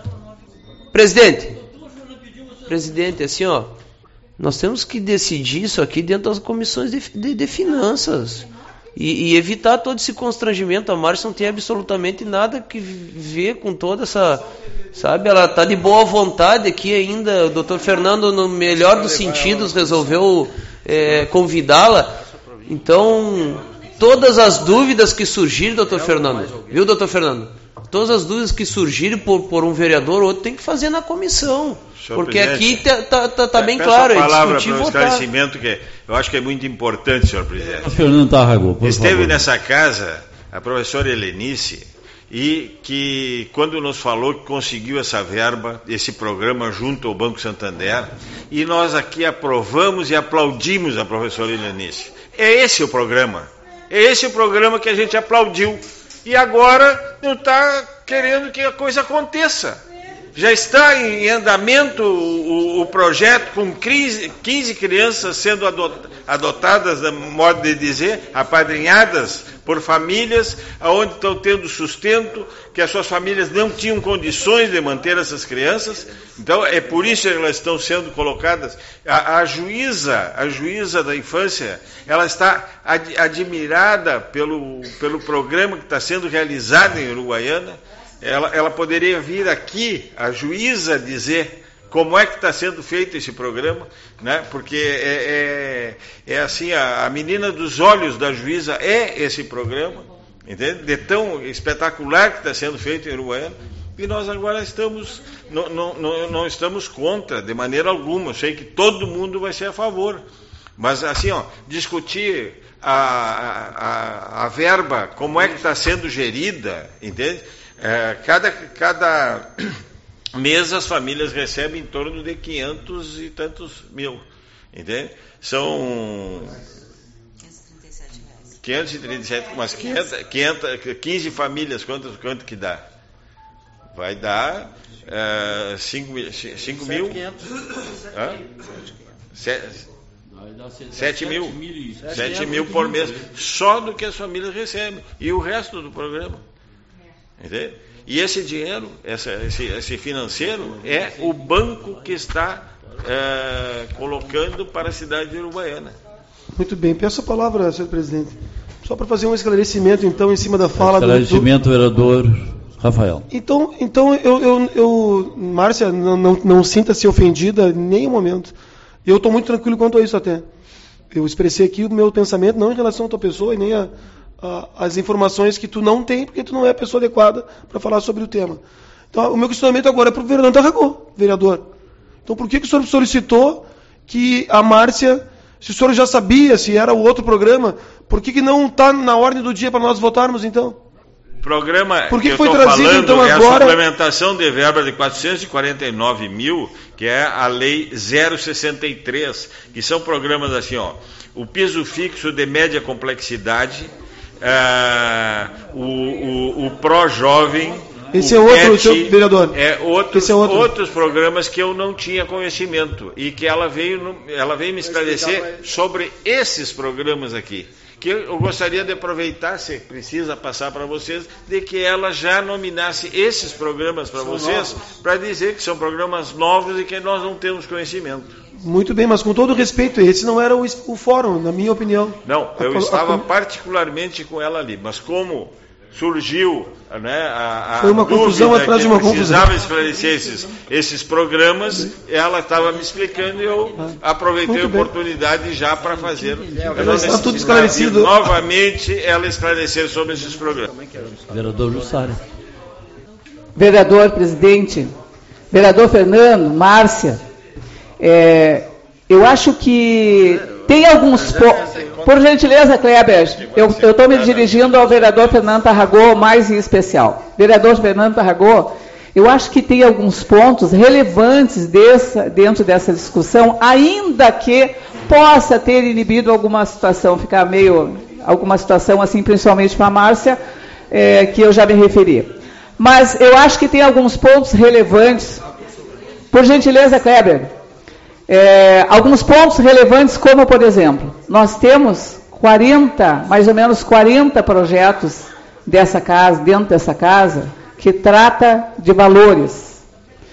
Presidente. Presidente, assim, ó, nós temos que decidir isso aqui dentro das comissões de, de, de finanças e, e evitar todo esse constrangimento. A Márcia não tem absolutamente nada que ver com toda essa, sabe? Ela está de boa vontade aqui ainda. O doutor Fernando, no melhor dos sentidos, resolveu é, convidá-la. Então, todas as dúvidas que surgirem, doutor Fernando, viu, doutor Fernando? Todas as dúvidas que surgirem por, por um vereador ou outro, tem que fazer na comissão. Senhor porque aqui está tá, tá bem claro. Peço a palavra para o esclarecimento, que eu acho que é muito importante, senhor presidente. Fernando Tarragó, por Esteve favor. nessa casa a professora Helenice, e que quando nos falou que conseguiu essa verba, esse programa junto ao Banco Santander, e nós aqui aprovamos e aplaudimos a professora Helenice. É esse o programa. É esse o programa que a gente aplaudiu. E agora não está querendo que a coisa aconteça. Já está em andamento o, o projeto com quinze crianças sendo adotadas, de modo de dizer, apadrinhadas por famílias, onde estão tendo sustento, que as suas famílias não tinham condições de manter essas crianças. Então, é por isso que elas estão sendo colocadas. A, a juíza, a juíza da infância, ela está ad, admirada pelo, pelo programa que está sendo realizado em Uruguaiana. Ela, ela poderia vir aqui, a juíza, dizer como é que está sendo feito esse programa, né? Porque é, é, é assim, a, a menina dos olhos da juíza é esse programa, entende? De tão espetacular que está sendo feito em Uruguaiana, e nós agora estamos, não, não, não, não estamos contra, de maneira alguma. Eu sei que todo mundo vai ser a favor, mas assim, ó, discutir a, a, a verba, como é que está sendo gerida, entende? É, cada, cada mês as famílias recebem em torno de quinhentos e tantos mil, entende? São quinhentos e trinta e sete, umas quinhentas, quinhentas, quinze famílias, quanto, quanto que dá? Vai dar uh, cinco mil? sete mil. sete mil por mês. Só do que as famílias recebem. E o resto do programa. Entende? E esse dinheiro, essa, esse, esse financeiro, é o banco que está uh, colocando para a cidade de Uruguaiana. Muito bem. Peço a palavra, senhor presidente. Só para fazer um esclarecimento, então, em cima da fala esclarecimento, do... Esclarecimento, vereador Rafael. Então, então eu, eu, eu Márcia, não, não, não sinta-se ofendida em nenhum momento. Eu estou muito tranquilo quanto a isso até. Eu expressei aqui o meu pensamento, não em relação à tua pessoa e nem a, a, as informações que tu não tem, porque tu não é a pessoa adequada para falar sobre o tema. Então, o meu questionamento agora é para o vereador Tarragó, vereador. Então, por que, que o senhor solicitou que a Márcia, se o senhor já sabia se era o outro programa, por que, que não está na ordem do dia para nós votarmos, então? Programa Por que que, que foi eu estou trazido, falando então, é agora... a suplementação de verba de quatrocentos e quarenta e nove mil, que é a lei zero sessenta e três, que são programas assim, ó, o piso fixo de média complexidade, uh, o, o, o Pró-Jovem, esse é outro, seu vereador. É outros, Esse é outro. outros programas que eu não tinha conhecimento e que ela veio, no, ela veio me esclarecer sobre esses programas aqui. Que eu gostaria de aproveitar, se precisa passar para vocês, de que ela já nominasse esses programas para vocês, para dizer que são programas novos e que nós não temos conhecimento. Muito bem, mas com todo respeito, esse não era o, o fórum, na minha opinião. Não, eu a, estava a, a... particularmente com ela ali, mas como surgiu, né, a, a Foi uma confusão atrás de uma confusão. Precisava esclarecer esses, esses programas, ela estava me explicando e eu ah, aproveitei a oportunidade bem. já para fazer. Está tudo esclarecido. Novamente, ela esclarecer sobre esses programas. Vereador Jussara. Vereador presidente, vereador Fernando, Márcia, é, eu acho que tem alguns pontos. Por gentileza, Kleber, eu estou me dirigindo ao vereador Fernando Tarragó, mais em especial. Vereador Fernando Tarragó, eu acho que tem alguns pontos relevantes dessa, dentro dessa discussão, ainda que possa ter inibido alguma situação, ficar meio, alguma situação assim, principalmente para a Márcia, é, que eu já me referi. Mas eu acho que tem alguns pontos relevantes. Por gentileza, Kleber. É, alguns pontos relevantes, como, por exemplo, nós temos quarenta, mais ou menos quarenta projetos dessa casa, dentro dessa casa, que trata de valores.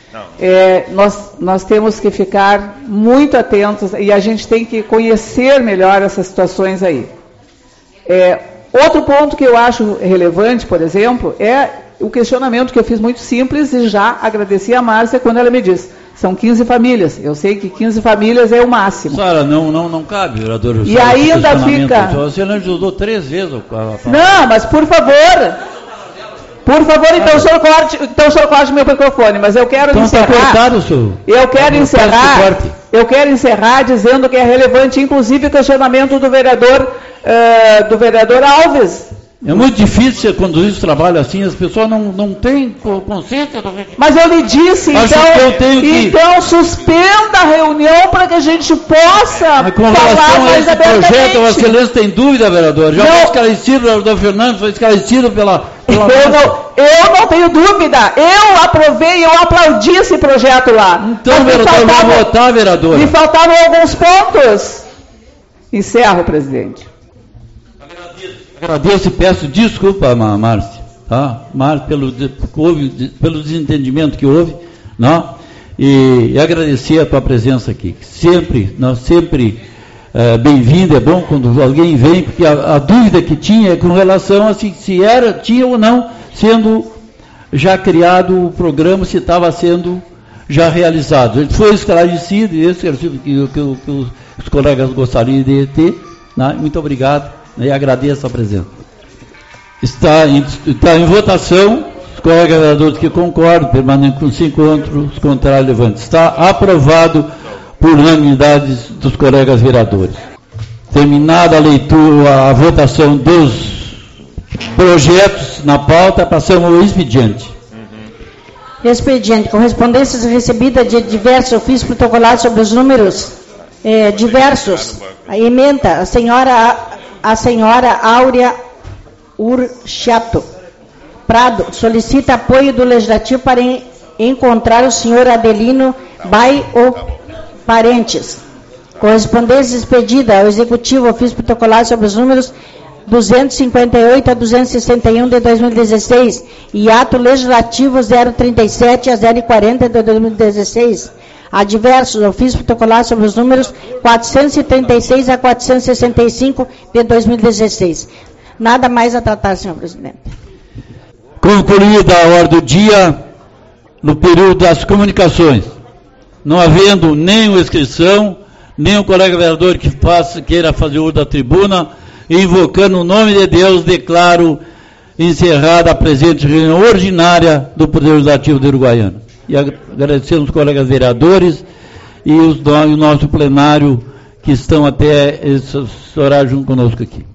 É, nós, nós temos que ficar muito atentos e a gente tem que conhecer melhor essas situações aí. É, outro ponto que eu acho relevante, por exemplo, é o questionamento que eu fiz muito simples e já agradeci a Márcia quando ela me disse. São quinze famílias. Eu sei que quinze famílias é o máximo. Sara, não, não, não cabe, vereador. E ainda fica... Você não ajudou três vezes. A... Não, mas por favor. Por favor, então o senhor corte, então o senhor corte meu microfone, mas eu quero então encerrar. Tá cortado, senhor. Eu quero eu encerrar. Eu quero encerrar dizendo que é relevante, inclusive, o questionamento do vereador, uh, do vereador Alves. É muito difícil você conduzir esse trabalho assim, as pessoas não, não têm consciência. Mas eu lhe disse, Acho então, que eu tenho que... então suspenda a reunião para que a gente possa Mas com falar relação a mais esse projeto, a excelência tem dúvida, vereador? Já não. foi esclarecido, o vereador Fernando foi esclarecido pela... pela eu, não, eu não tenho dúvida, eu aprovei, eu aplaudi esse projeto lá. Então, vereador, faltava, vou votar, vereador. Me faltavam alguns pontos. Encerro, presidente. Agradeço e peço desculpa, Márcia, tá? Márcia, pelo, pelo desentendimento que houve, não? E, e agradecer a tua presença aqui. Sempre, nós sempre é, bem-vindo, é bom quando alguém vem, porque a, a dúvida que tinha é com relação a se, se era, tinha ou não sendo já criado o programa, se estava sendo já realizado. Ele foi esclarecido, e esse que, que, que, que os colegas gostariam de ter, né? Muito obrigado. E agradeço a presença. Está em, está em votação, os colegas vereadores que concordam, permanecem com cinco contra, os contrários levantam. Está aprovado por unanimidade dos colegas vereadores. Terminada a leitura, a votação dos projetos na pauta, passamos ao expediente. Expediente. Correspondências recebidas de diversos ofícios protocolados sobre os números eh, diversos. A emenda, a senhora a senhora Áurea Urchato Prado solicita apoio do Legislativo para en encontrar o senhor Adelino Bai ou parentes. Correspondência expedida ao Executivo, ofício protocolar sobre os números duzentos e cinquenta e oito a duzentos e sessenta e um de dois mil e dezesseis e ato legislativo zero trinta e sete a zero quarenta de dois mil e dezesseis. Adversos, ofício protocolar sobre os números quatrocentos e trinta e seis a quatrocentos e sessenta e cinco de dois mil e dezesseis. Nada mais a tratar, senhor presidente. Concluída a ordem do dia, no período das comunicações, não havendo nenhuma inscrição, nem o colega vereador que faça, queira fazer uso da tribuna, invocando o nome de Deus, declaro encerrada a presente reunião ordinária do Poder Legislativo de Uruguaiana. E agradecemos os colegas vereadores e os, o nosso plenário que estão até esse horário junto conosco aqui.